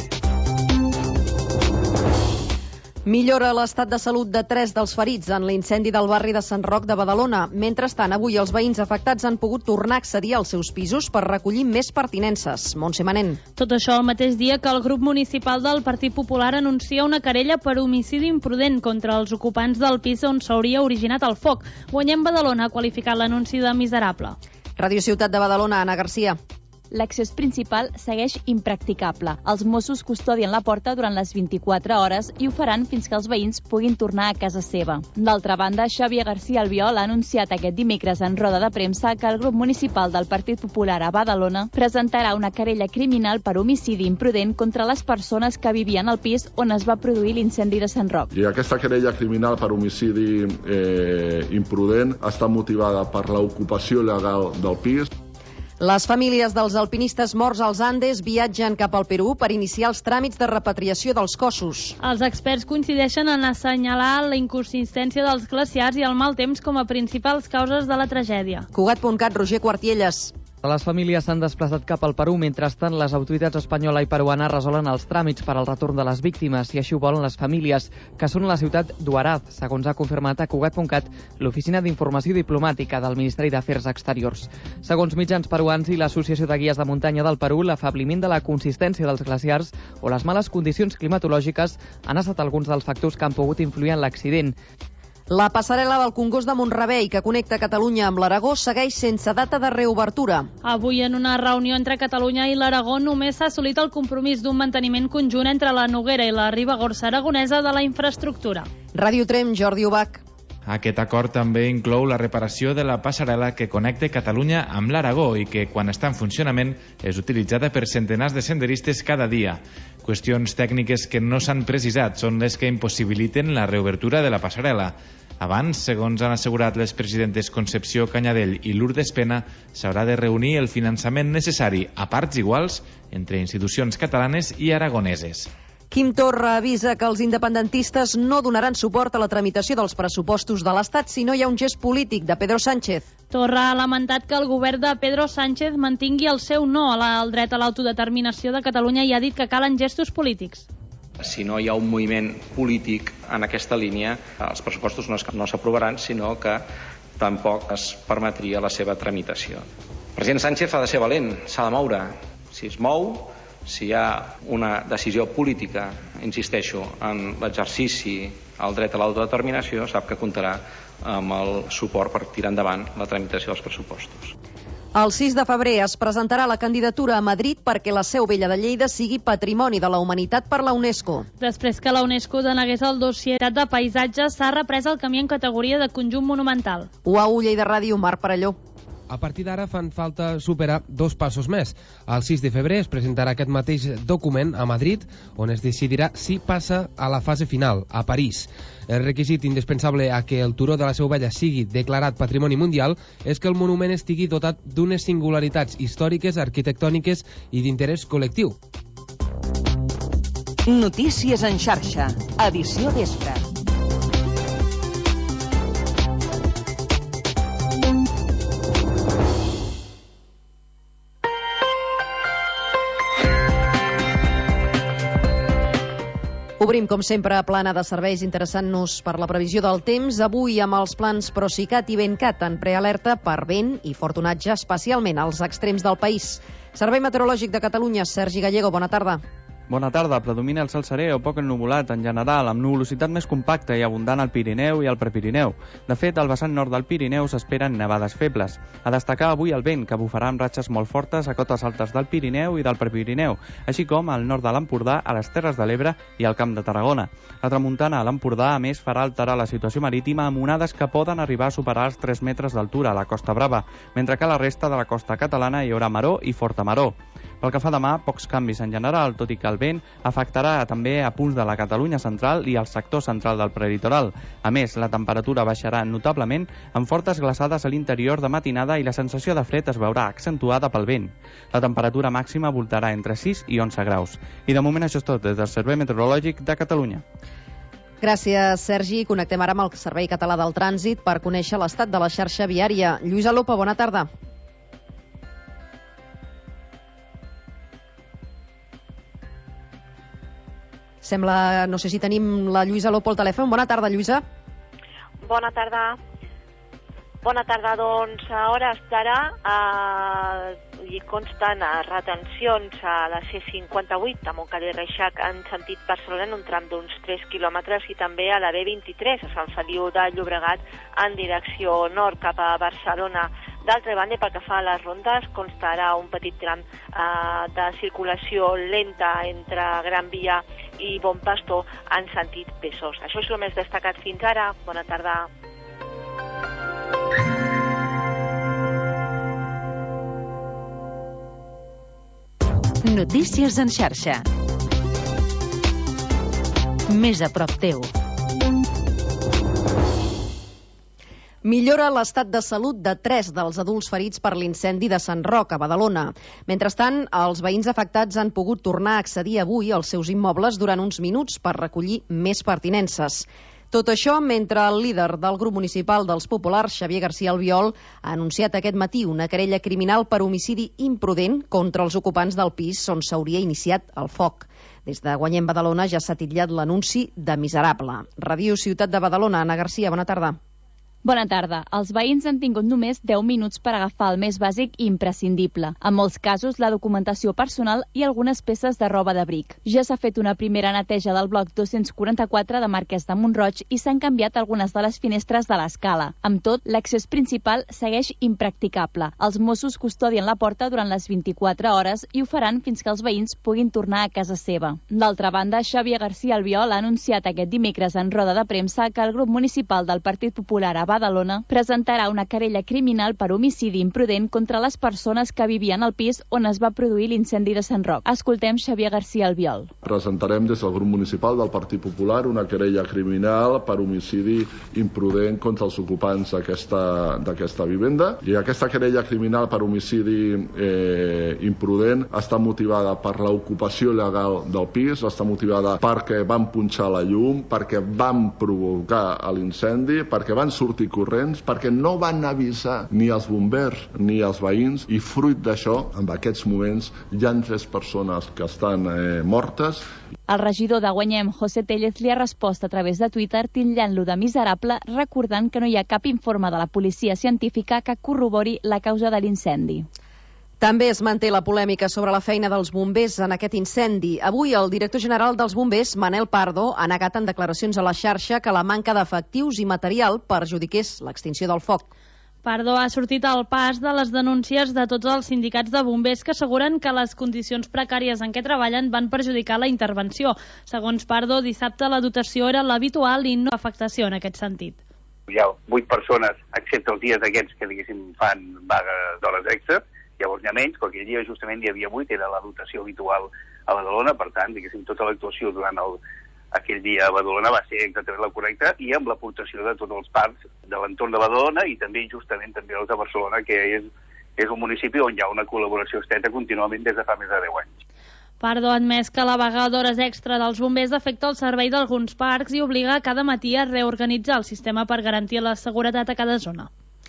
Millora l'estat de salut de tres dels ferits en l'incendi del barri de Sant Roc de Badalona. Mentrestant, avui els veïns afectats han pogut tornar a accedir als seus pisos per recollir més pertinences. Montse Manent. Tot això el mateix dia que el grup municipal del Partit Popular anuncia una querella per homicidi imprudent contra els ocupants del pis on s'hauria originat el foc. Guanyem Badalona ha qualificat l'anunci de miserable. Ràdio Ciutat de Badalona, Anna Garcia. L'accés principal segueix impracticable. Els Mossos custodien la porta durant les vint-i-quatre hores i ho faran fins que els veïns puguin tornar a casa seva. D'altra banda, Xavier García Albiol ha anunciat aquest dimecres en roda de premsa que el grup municipal del Partit Popular a Badalona presentarà una querella criminal per homicidi imprudent contra les persones que vivien al pis on es va produir l'incendi de Sant Roc. I aquesta querella criminal per homicidi eh, imprudent està motivada per l'ocupació il·legal del pis. Les famílies dels alpinistes morts als Andes viatgen cap al Perú per iniciar els tràmits de repatriació dels cossos. Els experts coincideixen en assenyalar la inconsistència dels glaciars i el mal temps com a principals causes de la tragèdia. Cugat punt cat, Roger Quartielles. Les famílies s'han desplaçat cap al Perú, mentrestant les autoritats espanyola i peruana resolen els tràmits per al retorn de les víctimes, i així ho volen les famílies, que són a la ciutat d'Huaraz, segons ha confirmat a Cugat punt cat l'Oficina d'Informació Diplomàtica del Ministeri d'Afers Exteriors. Segons mitjans peruans i l'Associació de Guies de Muntanya del Perú, l'afabliment de la consistència dels glaciars o les males condicions climatològiques han estat alguns dels factors que han pogut influir en l'accident. La passarel·la del Congost de Mont-rebei, que connecta Catalunya amb l'Aragó, segueix sense data de reobertura. Avui, en una reunió entre Catalunya i l'Aragó, només s'ha assolit el compromís d'un manteniment conjunt entre la Noguera i la Ribagorça aragonesa de la infraestructura. Ràdio Trem, Jordi Ubach. Aquest acord també inclou la reparació de la passarel·la que connecta Catalunya amb l'Aragó i que, quan està en funcionament, és utilitzada per centenars de senderistes cada dia. Qüestions tècniques que no s'han precisat són les que impossibiliten la reobertura de la passarel·la. Abans, segons han assegurat les presidentes Concepció Canyadell i Lourdes Pena, s'haurà de reunir el finançament necessari a parts iguals entre institucions catalanes i aragoneses. Quim Torra avisa que els independentistes no donaran suport a la tramitació dels pressupostos de l'Estat si no hi ha un gest polític de Pedro Sánchez. Torra ha lamentat que el govern de Pedro Sánchez mantingui el seu no al dret a l'autodeterminació de Catalunya i ha dit que calen gestos polítics. Si no hi ha un moviment polític en aquesta línia, els pressupostos no s'aprovaran, sinó que tampoc es permetria la seva tramitació. El president Sánchez ha de ser valent, s'ha de moure. Si es mou, si hi ha una decisió política, insisteixo, en l'exercici al dret a l'autodeterminació, sap que comptarà amb el suport per tirar endavant la tramitació dels pressupostos. El sis de febrer es presentarà la candidatura a Madrid perquè la Seu Vella de Lleida sigui Patrimoni de la Humanitat per la UNESCO. Després que la UNESCO denegués el dossier de paisatge, s'ha reprès el camí en categoria de conjunt monumental. U A U Lleida Ràdio, Marc Parelló. A partir d'ara fan falta superar dos passos més. El sis de febrer es presentarà aquest mateix document a Madrid, on es decidirà si passa a la fase final, a París. El requisit indispensable a que el turó de la Seu Vella sigui declarat Patrimoni Mundial és que el monument estigui dotat d'unes singularitats històriques, arquitectòniques i d'interès col·lectiu. Notícies en xarxa, edició vespre. Obrim, com sempre, a plana de serveis interessant-nos per la previsió del temps. Avui amb els plans Procicat i Ventcat en prealerta per vent i fort onatge, especialment als extrems del país. Servei Meteorològic de Catalunya, Sergi Gallego, bona tarda. Bona tarda. Predomina el cel serè o poc ennuvolat en general, amb nuvolositat més compacta i abundant al Pirineu i al Prepirineu. De fet, al vessant nord del Pirineu s'esperen nevades febles. A destacar avui el vent, que bufarà amb ratxes molt fortes a cotes altes del Pirineu i del Prepirineu, així com al nord de l'Empordà, a les Terres de l'Ebre i al Camp de Tarragona. La tramuntana a l'Empordà, a més, farà alterar la situació marítima amb onades que poden arribar a superar els tres metres d'altura a la Costa Brava, mentre que a la resta de la costa catalana hi haurà maró i forta maró. Pel que fa a demà, pocs canvis en general, tot i que el vent afectarà també a punts de la Catalunya central i al sector central del prelitoral. A més, la temperatura baixarà notablement amb fortes glaçades a l'interior de matinada i la sensació de fred es veurà accentuada pel vent. La temperatura màxima voltarà entre sis i onze graus. I de moment això és tot des del Servei Meteorològic de Catalunya. Gràcies, Sergi. Connectem ara amb el Servei Català del Trànsit per conèixer l'estat de la xarxa viària. Lluïsa Lopa, bona tarda. Sembla, no sé si tenim la Lluïsa Lopa al telèfon. Bona tarda, Lluïsa. Bona tarda. Bona tarda, doncs a hores d'ara eh, hi consten retencions a la C cinquanta-vuit a Montcada i Reixac en sentit Barcelona en un tram d'uns tres quilòmetres i també a la B vint-i-tres a Sant Feliu de Llobregat en direcció nord cap a Barcelona. D'altra banda, pel que fa a les rondes, constarà un petit tram eh, de circulació lenta entre Gran Via i Bon Pastor en sentit Besòs. Això és el més destacat fins ara. Bona tarda. Notícies en xarxa. Més a prop teu. Millora l'estat de salut de tres dels adults ferits per l'incendi de Sant Roc, a Badalona. Mentrestant, els veïns afectats han pogut tornar a accedir avui als seus immobles durant uns minuts per recollir més pertinences. Tot això mentre el líder del grup municipal dels Populars, Xavier García Albiol, ha anunciat aquest matí una querella criminal per homicidi imprudent contra els ocupants del pis on s'hauria iniciat el foc. Des de Guanyem Badalona ja s'ha titllat l'anunci de miserable. Ràdio Ciutat de Badalona, Anna Garcia, bona tarda. Bona tarda. Els veïns han tingut només deu minuts per agafar el més bàsic i imprescindible. En molts casos, la documentació personal i algunes peces de roba d'abric. Ja s'ha fet una primera neteja del bloc dos-cents quaranta-quatre de Marquès de Mont-roig i s'han canviat algunes de les finestres de l'escala. Amb tot, l'accés principal segueix impracticable. Els Mossos custodien la porta durant les vint-i-quatre hores i ho faran fins que els veïns puguin tornar a casa seva. D'altra banda, Xavier García Albiol ha anunciat aquest dimecres en roda de premsa que el grup municipal del Partit Popular a Badalona presentarà una querella criminal per homicidi imprudent contra les persones que vivien al pis on es va produir l'incendi de Sant Roc. Escoltem Xavier García Albiol. Presentarem des del grup municipal del Partit Popular una querella criminal per homicidi imprudent contra els ocupants d'aquesta vivenda. I aquesta querella criminal per homicidi eh, imprudent està motivada per l'ocupació il·legal del pis, està motivada perquè van punxar la llum, perquè van provocar l'incendi, perquè van sortir corrents, perquè no van avisar ni els bombers ni els veïns i fruit d'això, en aquests moments hi ha tres persones que estan eh, mortes. El regidor de Guanyem, José Tellez, li ha respost a través de Twitter titllant-lo de miserable, recordant que no hi ha cap informe de la policia científica que corrobori la causa de l'incendi. També es manté la polèmica sobre la feina dels bombers en aquest incendi. Avui el director general dels bombers, Manel Pardo, ha negat en declaracions a la xarxa que la manca d'efectius i material perjudiqués l'extinció del foc. Pardo ha sortit al pas de les denúncies de tots els sindicats de bombers que asseguren que les condicions precàries en què treballen van perjudicar la intervenció. Segons Pardo, dissabte la dotació era l'habitual i no afectació en aquest sentit. Hi ha vuit persones, excepte els dies d'aquests que diguéssim fan vaga d'hores extra. Llavors n'hi ha menys, perquè aquell dia justament hi havia vuit, era la dotació habitual a Badalona, per tant, diguéssim, tota l'actuació durant el, aquell dia a Badalona va ser exactament la correcta i amb l'aportació de tots els parcs de l'entorn de Badalona i també justament també els de Barcelona, que és, és un municipi on hi ha una col·laboració estreta contínuament des de fa més de deu anys. Pardo ha admès que la vaga d'hores extra dels bombers afecta el servei d'alguns parcs i obliga cada matí a reorganitzar el sistema per garantir la seguretat a cada zona.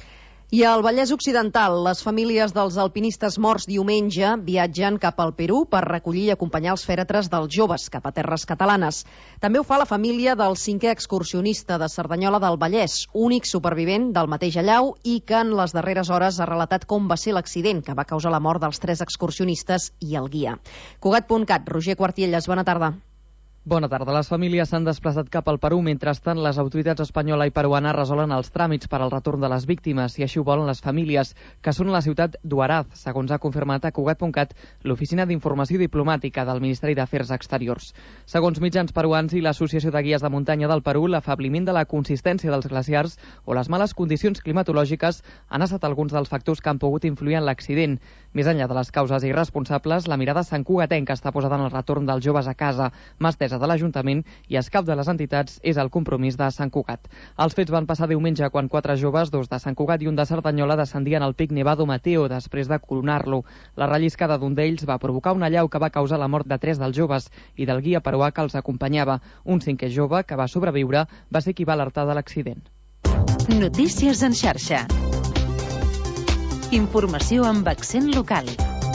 I al Vallès Occidental, les famílies dels alpinistes morts diumenge viatgen cap al Perú per recollir i acompanyar els fèretres dels joves cap a terres catalanes. També ho fa la família del cinquè excursionista de Cerdanyola del Vallès, únic supervivent del mateix allau i que en les darreres hores ha relatat com va ser l'accident que va causar la mort dels tres excursionistes i el guia. Cugat punt cat, Roger Quartielles, bona tarda. Bona tarda. Les famílies s'han desplaçat cap al Perú. Mentrestant, les autoritats espanyola i peruana resolen els tràmits per al retorn de les víctimes, i així ho volen les famílies, que són a la ciutat d'Huaraz, segons ha confirmat a Cugat punt cat l'Oficina d'Informació Diplomàtica del Ministeri d'Afers Exteriors. Segons mitjans peruans i l'Associació de Guies de Muntanya del Perú, l'afebliment de la consistència dels glaciars o les males condicions climatològiques han estat alguns dels factors que han pogut influir en l'accident. Més enllà de les causes irresponsables, la mirada santcugatenca està posada en el retorn dels joves a casa. Mà estesa de l'Ajuntament i escap de les entitats és el compromís de Sant Cugat. Els fets van passar diumenge quan quatre joves, dos de Sant Cugat i un de Cerdanyola, descendien al pic Nevado Mateo després de coronar-lo. La relliscada d'un d'ells va provocar una allau que va causar la mort de tres dels joves i del guia peruà que els acompanyava. Un cinquè jove, que va sobreviure, va ser qui va alertar de l'accident. Notícies en xarxa. Informació amb accent local.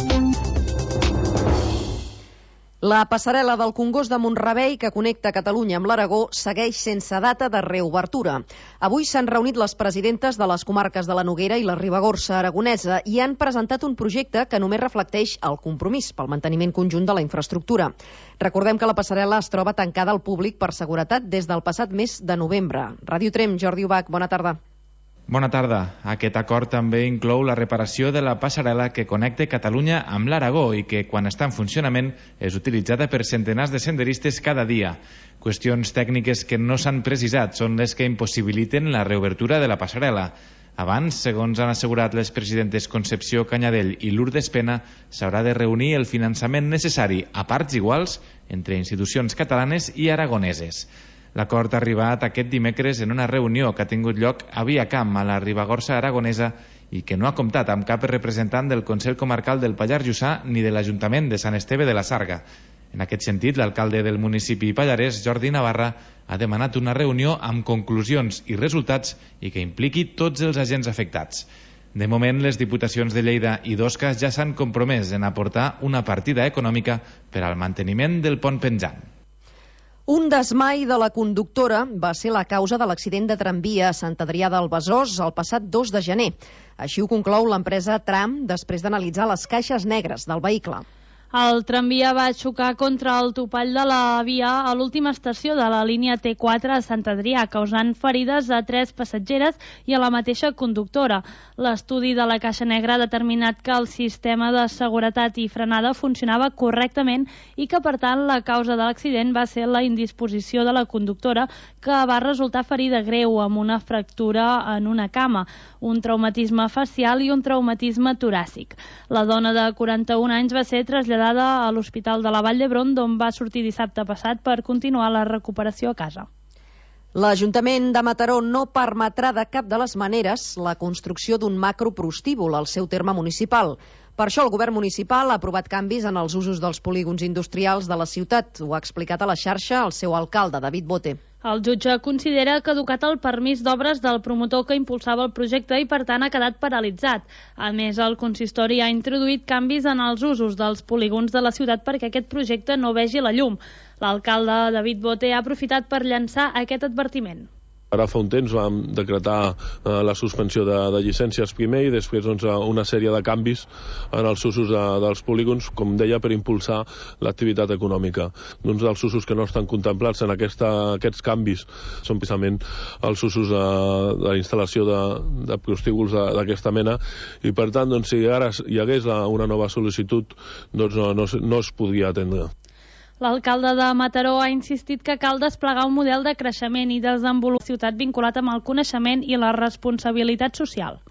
La passarel·la del Congost de Mont-rebei, que connecta Catalunya amb l'Aragó, segueix sense data de reobertura. Avui s'han reunit les presidentes de les comarques de la Noguera i la Ribagorça aragonesa i han presentat un projecte que només reflecteix el compromís pel manteniment conjunt de la infraestructura. Recordem que la passarel·la es troba tancada al públic per seguretat des del passat mes de novembre. Ràdio Trem, Jordi Ubach, bona tarda. Bona tarda. Aquest acord també inclou la reparació de la passarel·la que connecta Catalunya amb l'Aragó i que, quan està en funcionament, és utilitzada per centenars de senderistes cada dia. Qüestions tècniques que no s'han precisat són les que impossibiliten la reobertura de la passarel·la. Abans, segons han assegurat les presidentes Concepció Canyadell i Lourdes Pena, s'haurà de reunir el finançament necessari a parts iguals entre institucions catalanes i aragoneses. L'acord ha arribat aquest dimecres en una reunió que ha tingut lloc a Viacamp, a la Ribagorça aragonesa, i que no ha comptat amb cap representant del Consell Comarcal del Pallars Jussà ni de l'Ajuntament de Sant Esteve de la Sarga. En aquest sentit, l'alcalde del municipi pallarès, Jordi Navarra, ha demanat una reunió amb conclusions i resultats i que impliqui tots els agents afectats. De moment, les diputacions de Lleida i d'Osca ja s'han compromès en aportar una partida econòmica per al manteniment del pont penjant. Un desmai de la conductora va ser la causa de l'accident de tramvia a Sant Adrià del Besòs el passat dos de gener. Així ho conclou l'empresa Tram després d'analitzar les caixes negres del vehicle. El tramvia va xocar contra el topall de la via a l'última estació de la línia T quatre a Sant Adrià, causant ferides a tres passatgeres i a la mateixa conductora. L'estudi de la caixa negra ha determinat que el sistema de seguretat i frenada funcionava correctament i que, per tant, la causa de l'accident va ser la indisposició de la conductora, que va resultar ferida greu amb una fractura en una cama, un traumatisme facial i un traumatisme toràcic. La dona de quaranta-un anys va ser traslladada a l'Hospital de la Vall d'Hebron, d'on va sortir dissabte passat per continuar la recuperació a casa. L'Ajuntament de Mataró no permetrà de cap de les maneres la construcció d'un macroprostíbul al seu terme municipal. Per això el govern municipal ha aprovat canvis en els usos dels polígons industrials de la ciutat. Ho ha explicat a la xarxa el seu alcalde, David Bote. El jutge considera caducat el permís d'obres del promotor que impulsava el projecte i, per tant, ha quedat paralitzat. A més, el consistori ha introduït canvis en els usos dels polígons de la ciutat perquè aquest projecte no vegi la llum. L'alcalde, David Bote, ha aprofitat per llançar aquest advertiment. Ara fa un temps vam decretar eh, la suspensió de, de llicències primer i després doncs, una sèrie de canvis en els usos de, dels polígons, com deia, per impulsar l'activitat econòmica. Uns dels usos que no estan contemplats en aquesta, aquests canvis són precisament els usos de, de la instal·lació de, de prostíbuls d'aquesta mena i, per tant, doncs, si ara hi hagués una nova sol·licitud, doncs no, no, no es podria atendre. L'alcalde de Mataró ha insistit que cal desplegar un model de creixement i desenvolupament de la ciutat vinculat amb el coneixement i la responsabilitat social.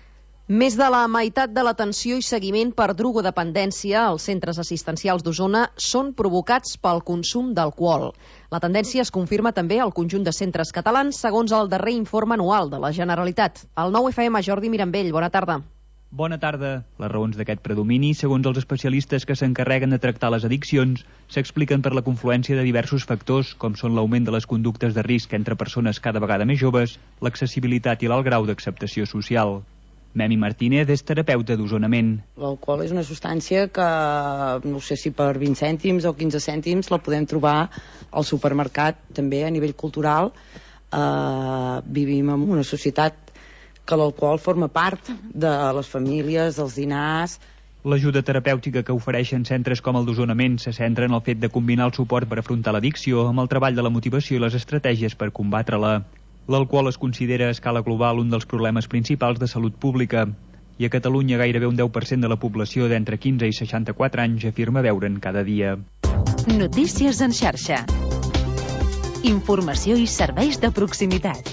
Més de la meitat de l'atenció i seguiment per drogodependència als centres assistencials d'Osona són provocats pel consum d'alcohol. La tendència es confirma també al conjunt de centres catalans, segons el darrer informe anual de la Generalitat. El nou F M, Jordi Mirambell, bona tarda. Bona tarda. Les raons d'aquest predomini, segons els especialistes que s'encarreguen de tractar les addiccions, s'expliquen per la confluència de diversos factors, com són l'augment de les conductes de risc entre persones cada vegada més joves, l'accessibilitat i l'alt grau d'acceptació social. Memi Martínez és terapeuta d'osonament. L'alcohol és una substància que, no sé si per vint cèntims o quinze cèntims, la podem trobar al supermercat, també a nivell cultural. Eh, vivim en una societat que l'alcohol forma part de les famílies, dels dinars, L'ajuda terapèutica que ofereixen centres com el d'Osonament se centra en el fet de combinar el suport per afrontar l'addicció amb el treball de la motivació i les estratègies per combatre-la. L'alcohol es considera a escala global un dels problemes principals de salut pública i a Catalunya gairebé un deu per cent de la població d'entre quinze i seixanta-quatre anys afirma beure'n cada dia. Notícies en xarxa. Informació i serveis de proximitat.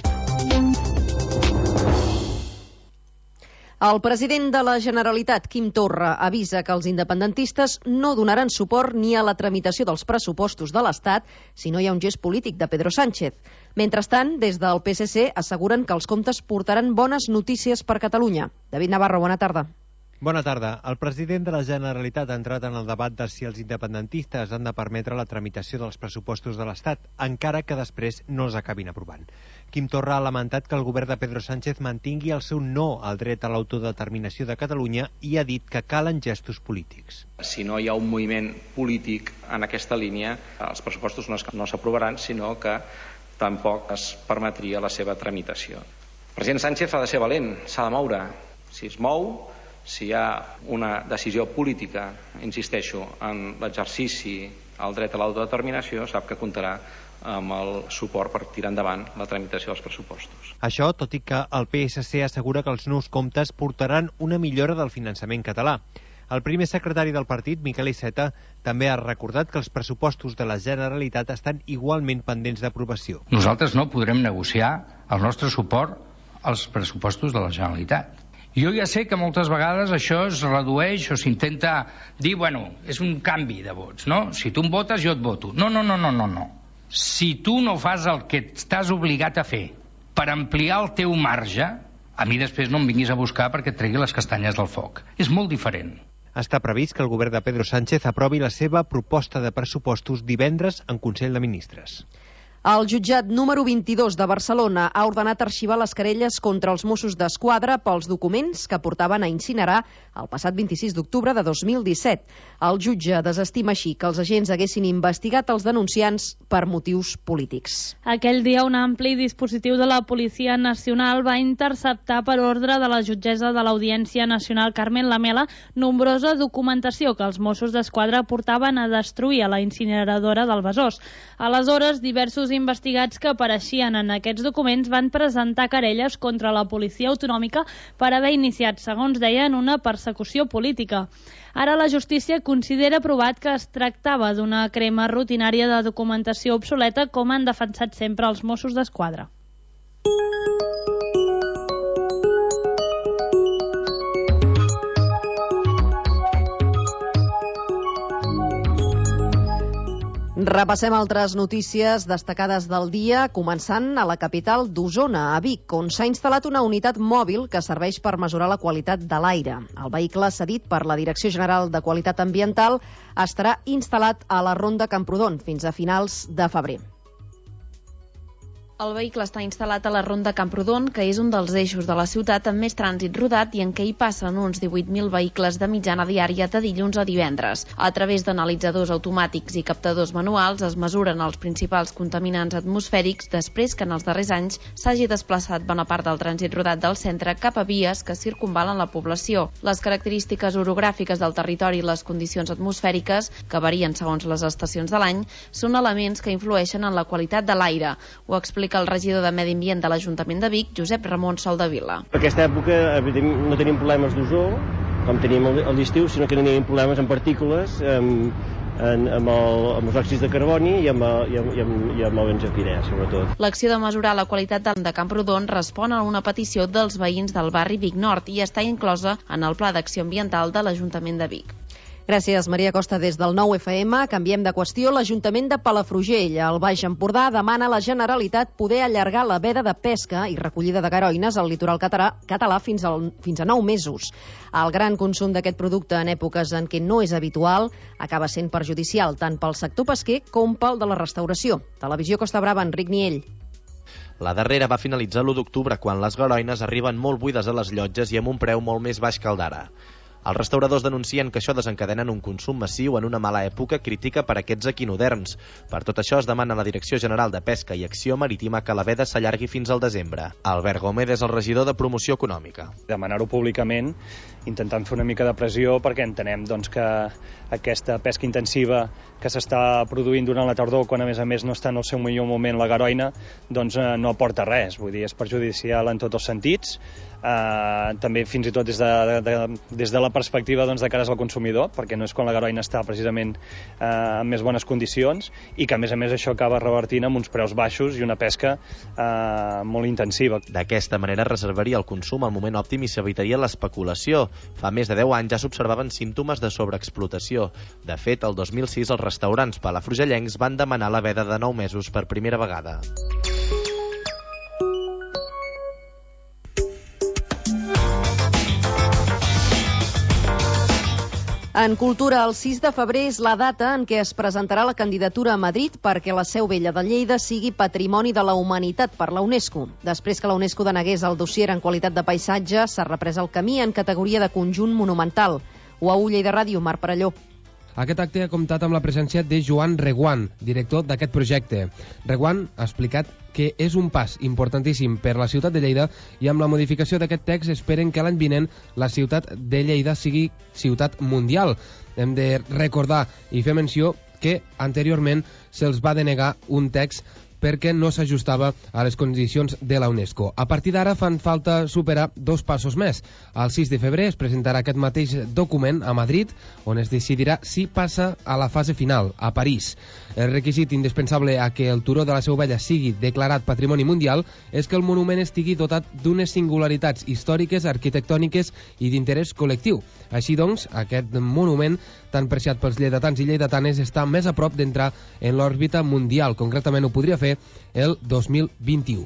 El president de la Generalitat, Quim Torra, avisa que els independentistes no donaran suport ni a la tramitació dels pressupostos de l'Estat si no hi ha un gest polític de Pedro Sánchez. Mentrestant, des del P S C asseguren que els comptes portaran bones notícies per Catalunya. David Navarro, bona tarda. Bona tarda. El president de la Generalitat ha entrat en el debat de si els independentistes han de permetre la tramitació dels pressupostos de l'Estat, encara que després no els acabin aprovant. Quim Torra ha lamentat que el govern de Pedro Sánchez mantingui el seu no al dret a l'autodeterminació de Catalunya i ha dit que calen gestos polítics. Si no hi ha un moviment polític en aquesta línia, els pressupostos no s'aprovaran, sinó que tampoc es permetria la seva tramitació. El president Sánchez ha de ser valent, s'ha de moure. Si es mou, si hi ha una decisió política, insisteixo, en l'exercici al dret a l'autodeterminació, sap que comptarà amb el suport per tirar endavant la tramitació dels pressupostos. Això, tot i que el P S C assegura que els nous comptes portaran una millora del finançament català. El primer secretari del partit, Miquel Iceta, també ha recordat que els pressupostos de la Generalitat estan igualment pendents d'aprovació. Nosaltres no podrem negociar el nostre suport als pressupostos de la Generalitat. Jo ja sé que moltes vegades això es redueix o s'intenta dir, bueno, és un canvi de vots, no? Si tu em votes, jo et voto. No, no, no, no, no, no. Si tu no fas el que estàs obligat a fer per ampliar el teu marge, a mi després no em vinguis a buscar perquè et tregui les castanyes del foc. És molt diferent. Està previst que el govern de Pedro Sánchez aprovi la seva proposta de pressupostos divendres en Consell de Ministres. El jutjat número vint-i-dos de Barcelona ha ordenat arxivar les querelles contra els Mossos d'Esquadra pels documents que portaven a incinerar el passat vint-i-sis d'octubre de dos mil disset. El jutge desestima així que els agents haguessin investigat els denunciants per motius polítics. Aquell dia un ampli dispositiu de la Policia Nacional va interceptar per ordre de la jutgessa de l'Audiència Nacional Carmen Lamela nombrosa documentació que els Mossos d'Esquadra portaven a destruir a la incineradora del Besòs. Aleshores, diversos investigats que apareixien en aquests documents van presentar querelles contra la policia autonòmica per haver iniciat, segons deien, una persecució política. Ara la justícia considera provat que es tractava d'una crema rutinària de documentació obsoleta, com han defensat sempre els Mossos d'Esquadra. Repassem altres notícies destacades del dia, començant a la capital d'Osona, a Vic, on s'ha instal·lat una unitat mòbil que serveix per mesurar la qualitat de l'aire. El vehicle cedit per la Direcció General de Qualitat Ambiental estarà instal·lat a la Ronda Camprodon fins a finals de febrer. El vehicle està instal·lat a la Ronda Camprodon, que és un dels eixos de la ciutat amb més trànsit rodat i en què hi passen uns divuit mil vehicles de mitjana diària de dilluns a divendres. A través d'analitzadors automàtics i captadors manuals es mesuren els principals contaminants atmosfèrics després que en els darrers anys s'hagi desplaçat bona part del trànsit rodat del centre cap a vies que circunvalen la població. Les característiques orogràfiques del territori i les condicions atmosfèriques, que varien segons les estacions de l'any, són elements que influeixen en la qualitat de l'aire. Ho explica el regidor de Medi Ambient de l'Ajuntament de Vic, Josep Ramon Soldavila. En aquesta època no tenim problemes d'ozó, com teníem a l'estiu, sinó que teníem problemes amb partícules, amb, amb, amb, el, amb els òxids de carboni i amb, i amb, i amb, i amb el benzopirè, sobretot. L'acció de mesurar la qualitat de Camprodon respon a una petició dels veïns del barri Vic Nord i està inclosa en el Pla d'Acció Ambiental de l'Ajuntament de Vic. Gràcies, Maria Costa, des del nou F M. Canviem de qüestió. L'Ajuntament de Palafrugell, al Baix Empordà, demana a la Generalitat poder allargar la veda de pesca i recollida de garoines al litoral català, català fins, al, fins a nou mesos. El gran consum d'aquest producte en èpoques en què no és habitual acaba sent perjudicial tant pel sector pesquer com pel de la restauració. Televisió Costa Brava, Enric Niell. La darrera va finalitzar l'u d'octubre, quan les garoines arriben molt buides a les llotges i amb un preu molt més baix que el d'ara. Els restauradors denuncien que això desencadena un consum massiu en una mala època crítica per a aquests equinoderms. Per tot això es demana a la Direcció General de Pesca i Acció Marítima que la veda s'allargui fins al desembre. Albert Gómez és el regidor de Promoció Econòmica. Demanar-ho públicament, intentant fer una mica de pressió perquè entenem doncs, que aquesta pesca intensiva que s'està produint durant la tardor, quan a més a més no està en el seu millor moment la garoina, doncs eh, no aporta res, vull dir, és perjudicial en tots els sentits, eh, també fins i tot des de, de, de, des de la perspectiva doncs, de cares al consumidor, perquè no és quan la garoina està precisament eh, en més bones condicions, i que a més a més això acaba revertint amb uns preus baixos i una pesca eh, molt intensiva. D'aquesta manera reservaria el consum al moment òptim i s'evitaria l'especulació. Fa més de deu anys ja s'observaven símptomes de sobreexplotació. De fet, el dos mil sis els restaurants palafrugellencs van demanar la veda de nou mesos per primera vegada. En cultura, el sis de febrer és la data en què es presentarà la candidatura a Madrid perquè la Seu Vella de Lleida sigui Patrimoni de la Humanitat per la UNESCO. Després que la UNESCO denegués el dossier en qualitat de paisatge, s'ha reprès el camí en categoria de conjunt monumental. U A U Lleida Ràdio, Marc Parelló. Aquest acte ha comptat amb la presència de Joan Reguant, director d'aquest projecte. Reguant ha explicat que és un pas importantíssim per la ciutat de Lleida i amb la modificació d'aquest text esperen que l'any vinent la ciutat de Lleida sigui ciutat mundial. Hem de recordar i fer menció que anteriorment se'ls va denegar un text perquè no s'ajustava a les condicions de la UNESCO. A partir d'ara fan falta superar dos passos més. El sis de febrer es presentarà aquest mateix document a Madrid, on es decidirà si passa a la fase final, a París. El requisit indispensable a que el turó de la Seu Vella sigui declarat Patrimoni Mundial és que el monument estigui dotat d'unes singularitats històriques, arquitectòniques i d'interès col·lectiu. Així doncs, aquest monument, tan preciat pels lleidatans i lleidatanes, està més a prop d'entrar en l'òrbita mundial. Concretament ho podria fer el dos mil vint-i-u.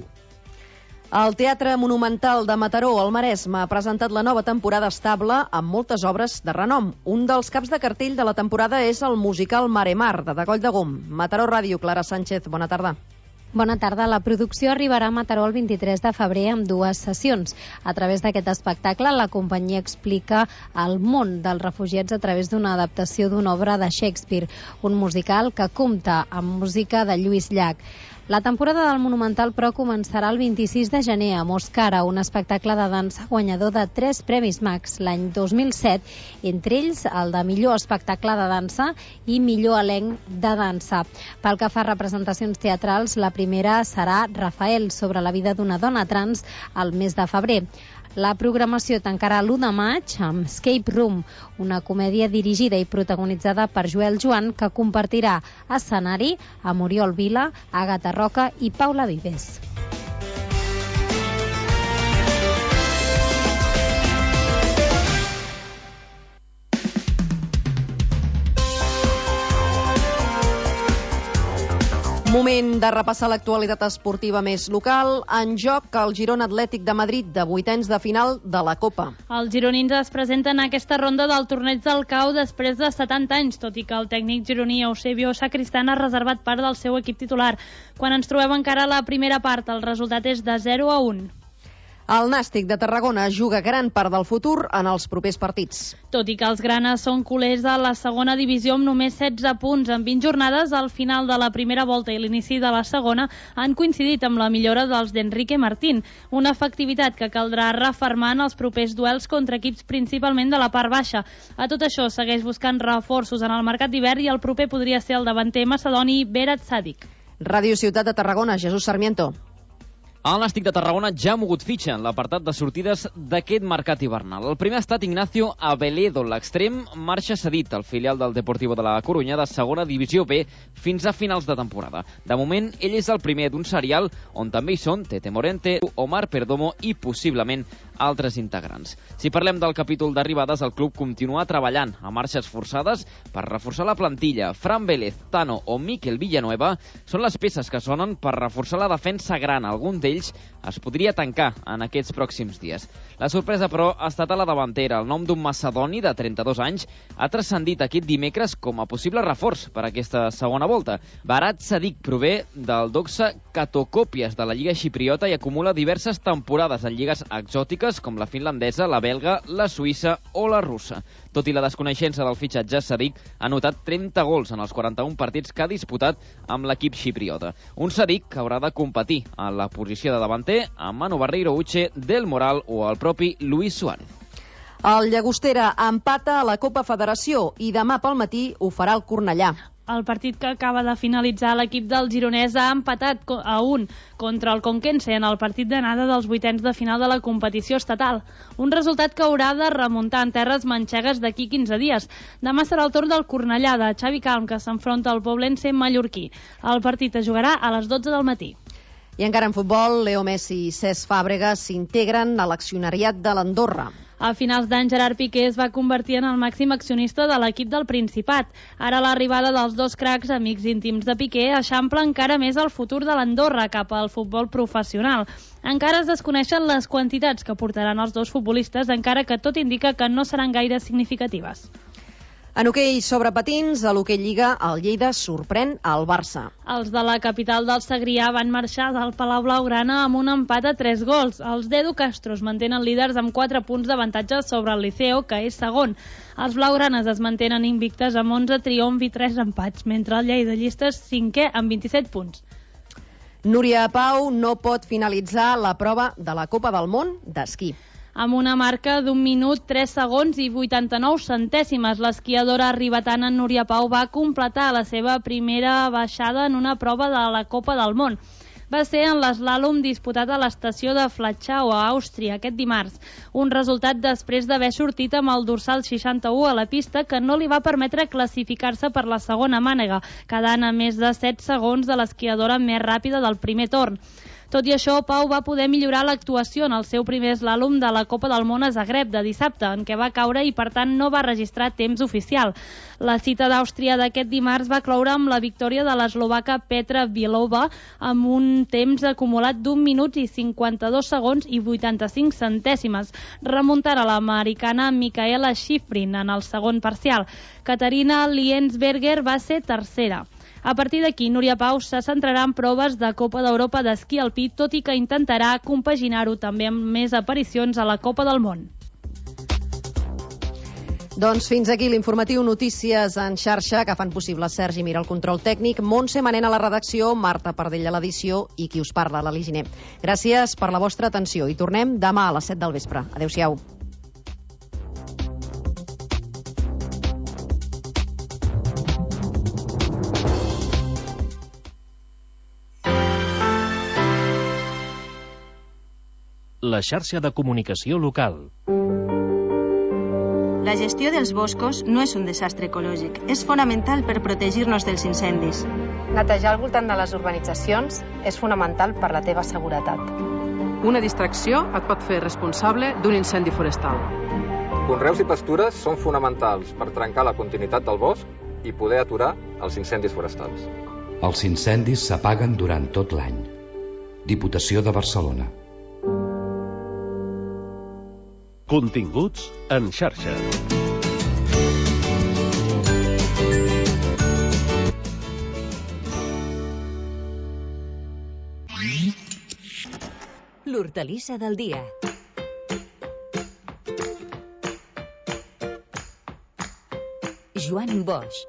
El Teatre Monumental de Mataró, al Maresme, ha presentat la nova temporada estable amb moltes obres de renom. Un dels caps de cartell de la temporada és el musical Mare Mar, de Degoll de Gom. Mataró Ràdio, Clara Sánchez, bona tarda. Bona tarda. La producció arribarà a Mataró el vint-i-tres de febrer amb dues sessions. A través d'aquest espectacle, la companyia explica el món dels refugiats a través d'una adaptació d'una obra de Shakespeare, un musical que compta amb música de Lluís Llach. La temporada del Monumental, però, començarà el vint-i-sis de gener a Moscara, un espectacle de dansa guanyador de tres Premis Max l'any dos mil set, entre ells el de millor espectacle de dansa i millor elenc de dansa. Pel que fa a representacions teatrals, la primera serà Rafael, sobre la vida d'una dona trans, al mes de febrer. La programació tancarà l'u de maig amb Escape Room, una comèdia dirigida i protagonitzada per Joel Joan, que compartirà escenari amb Oriol Vila, Àgata Roca i Paula Vives. Moment de repassar l'actualitat esportiva més local. En joc, el Girona Atlètic de Madrid, de vuitens de final de la Copa. Els gironins es presenten a aquesta ronda del torneig del Cau després de setanta anys, tot i que el tècnic gironí Eusebio Sacristán ha reservat part del seu equip titular. Quan ens trobem encara a la primera part, el resultat és de zero a un. El Nàstic de Tarragona juga gran part del futur en els propers partits. Tot i que els granes són culers a la segona divisió amb només setze punts en vint jornades, al final de la primera volta i l'inici de la segona han coincidit amb la millora dels d'Enrique Martín, una efectivitat que caldrà refermar en els propers duels contra equips principalment de la part baixa. A tot això segueix buscant reforços en el mercat d'hivern i el proper podria ser el davanter macedoni Berat Sadik. Ràdio Ciutat de Tarragona, Jesús Sarmiento. El Nàstic de Tarragona ja ha mogut fitxa en l'apartat de sortides d'aquest mercat hivernal. El primer ha estat Ignacio Abeledo, l'extrem marxa cedit al filial del Deportivo de la Corunya de segona divisió B fins a finals de temporada. De moment, ell és el primer d'un serial on també hi són Tete Morente, Omar Perdomo i possiblement altres integrants. Si parlem del capítol d'arribades, el club continua treballant a marxes forçades per reforçar la plantilla. Fran Vélez, Tano o Miquel Villanueva són les peces que sonen per reforçar la defensa gran. Algun d'ells es podria tancar en aquests pròxims dies. La sorpresa, però, ha estat a la davantera. El nom d'un macedoni de trenta-dos anys ha transcendit aquest dimecres com a possible reforç per a aquesta segona volta. Berat Sadik prové del Doxa Katokópias de la Lliga Xipriota i acumula diverses temporades en lligues exòtiques turques com la finlandesa, la belga, la suïssa o la russa. Tot i la desconeixença del fitxatge, Sadik ha anotat trenta gols en els quaranta-un partits que ha disputat amb l'equip xipriota. Un Sadik que haurà de competir a la posició de davanter amb Manu Barreiro, Uche, Del Moral o el propi Luis Suárez. El Llagostera empata a la Copa Federació i demà pel matí ho farà el Cornellà. El partit que acaba de finalitzar, l'equip del Gironès ha empatat a un contra el Conquense en el partit d'anada dels vuitens de final de la competició estatal. Un resultat que haurà de remuntar en terres manxegues d'aquí quinze dies. Demà serà el torn del Cornellà, de Xavi Calm, que s'enfronta al poblense mallorquí. El partit es jugarà a les dotze del matí. I encara en futbol, Leo Messi i Cesc Fàbregas s'integren a l'accionariat de l'Andorra. A finals d'any, Gerard Piqué es va convertir en el màxim accionista de l'equip del Principat. Ara l'arribada dels dos cracs, amics íntims de Piqué, eixampla encara més el futur de l'Andorra cap al futbol professional. Encara es desconeixen les quantitats que portaran els dos futbolistes, encara que tot indica que no seran gaire significatives. En hoquei sobre patins, a l'hoquei Lliga, el Lleida sorprèn el Barça. Els de la capital del Segrià van marxar del Palau Blaugrana amb un empat a tres gols. Els d'Edu Castro es mantenen líders amb quatre punts d'avantatge sobre el Liceo, que és segon. Els blaugranes es mantenen invictes amb onze triomfs i tres empats, mentre el Lleida llista és cinquè amb vint-i-set punts. Núria Pau no pot finalitzar la prova de la Copa del Món d'esquí. Amb una marca d'un minut, tres segons i vuitanta-nou centèsimes, l'esquiadora ribetana Núria Pau va completar la seva primera baixada en una prova de la Copa del Món. Va ser en l'eslàlom disputat a l'estació de Flachau, a Àustria, aquest dimarts. Un resultat després d'haver sortit amb el dorsal seixanta-u a la pista que no li va permetre classificar-se per la segona mànega, quedant a més de set segons de l'esquiadora més ràpida del primer torn. Tot i això, Pau va poder millorar l'actuació en el seu primer eslàlom de la Copa del Món a Zagreb de dissabte, en què va caure i, per tant, no va registrar temps oficial. La cita d'Àustria d'aquest dimarts va cloure amb la victòria de l'eslovaca Petra Bielova amb un temps acumulat d'un minut i cinquanta-dos segons i vuitanta-cinc centèsimes, remuntant a l'americana Michaela Schifrin en el segon parcial. Katarina Liensberger va ser tercera. A partir d'aquí, Núria Pau se centrarà en proves de Copa d'Europa d'esquí alpí, tot i que intentarà compaginar-ho també amb més aparicions a la Copa del Món. Doncs fins aquí l'informatiu Notícies en xarxa que fan possible Sergi Mira el control tècnic, Montse Manent a la redacció, Marta Pardell a l'edició i qui us parla, l'Ali Giner. Gràcies per la vostra atenció i tornem demà a les set del vespre. Adéu-siau. La xarxa de comunicació local. La gestió dels boscos no és un desastre ecològic, és fonamental per protegir-nos dels incendis. Netejar al voltant de les urbanitzacions és fonamental per la teva seguretat. Una distracció et pot fer responsable d'un incendi forestal. Conreus i pastures són fonamentals per trencar la continuïtat del bosc i poder aturar els incendis forestals. Els incendis s'apaguen durant tot l'any. Diputació de Barcelona. Continguts en xarxa. L'hortalissa del dia. Joan Boix.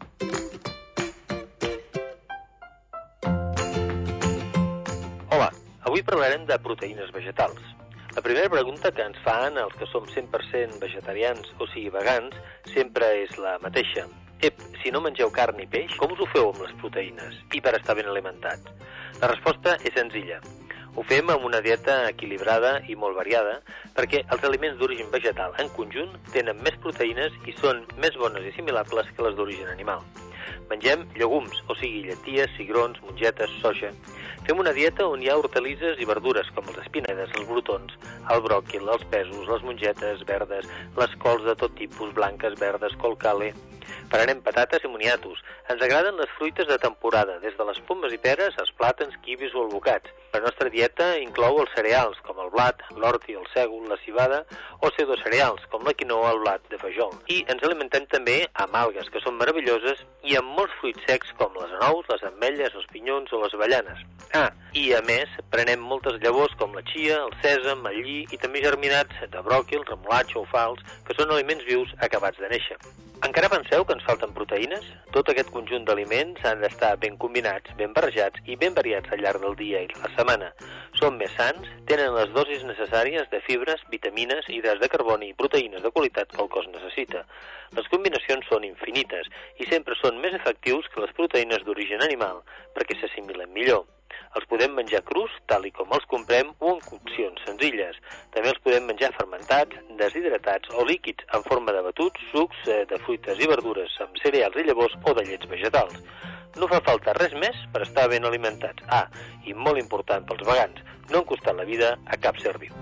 Hola, avui parlarem de proteïnes vegetals. La primera pregunta que ens fan els que som cent per cent vegetarians, o sigui vegans, sempre és la mateixa. Ep, si no mengeu carn ni peix, com us ho feu amb les proteïnes i per estar ben alimentats? La resposta és senzilla. Ho fem amb una dieta equilibrada i molt variada perquè els aliments d'origen vegetal en conjunt tenen més proteïnes i són més bones i assimilables que les d'origen animal. Mengem llegums, o sigui llenties, cigrons, mongetes, soja. Fem una dieta on hi ha hortalisses i verdures com els espinedes, els brotons, el bròquil, els pèsols, les mongetes verdes, les cols de tot tipus, blanques, verdes, col cale. Prenem patates i moniatos. Ens agraden les fruites de temporada, des de les pomes i peres, els plàtans, kiwis o albocats. La nostra dieta inclou els cereals, com el blat, l'ordi, el sègol, la civada, o pseudocereals, com la quinoa o el blat de fajol. I ens alimentem també amb algues, que són meravelloses, i amb molts fruits secs, com les anous, les ametlles, els pinyons o les avellanes. Ah, i a més, prenem moltes llavors, com la chia, el sèsam, el lli, i també germinats de bròquil, remolatxa o fals, que són aliments vius acabats de néixer. Encara penseu que ens falten proteïnes? Tot aquest conjunt d'aliments han d'estar ben combinats, ben barrejats i ben variats al llarg del dia i la setmana. Són més sants, tenen les dosis necessàries de fibres, vitamines, hidrats de carboni i proteïnes de qualitat que el cos necessita. Les combinacions són infinites i sempre són més efectius que les proteïnes d'origen animal perquè s'assimilen millor. Els podem menjar crus, tal i com els comprem, o en coccions senzilles. També els podem menjar fermentats, deshidratats o líquids en forma de batuts, sucs de fruites i verdures amb cereals i llavors o de llets vegetals. No fa falta res més per estar ben alimentats. Ah, i molt important pels vegans, no han costat la vida a cap ser viu.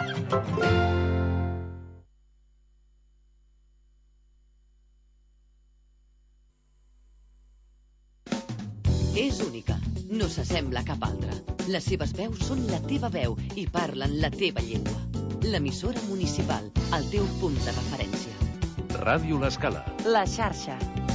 És única, no s'assembla a cap altra. Les seves veus són la teva veu i parlen la teva llengua. L'emissora municipal, el teu punt de referència. Ràdio L'Escala. La xarxa.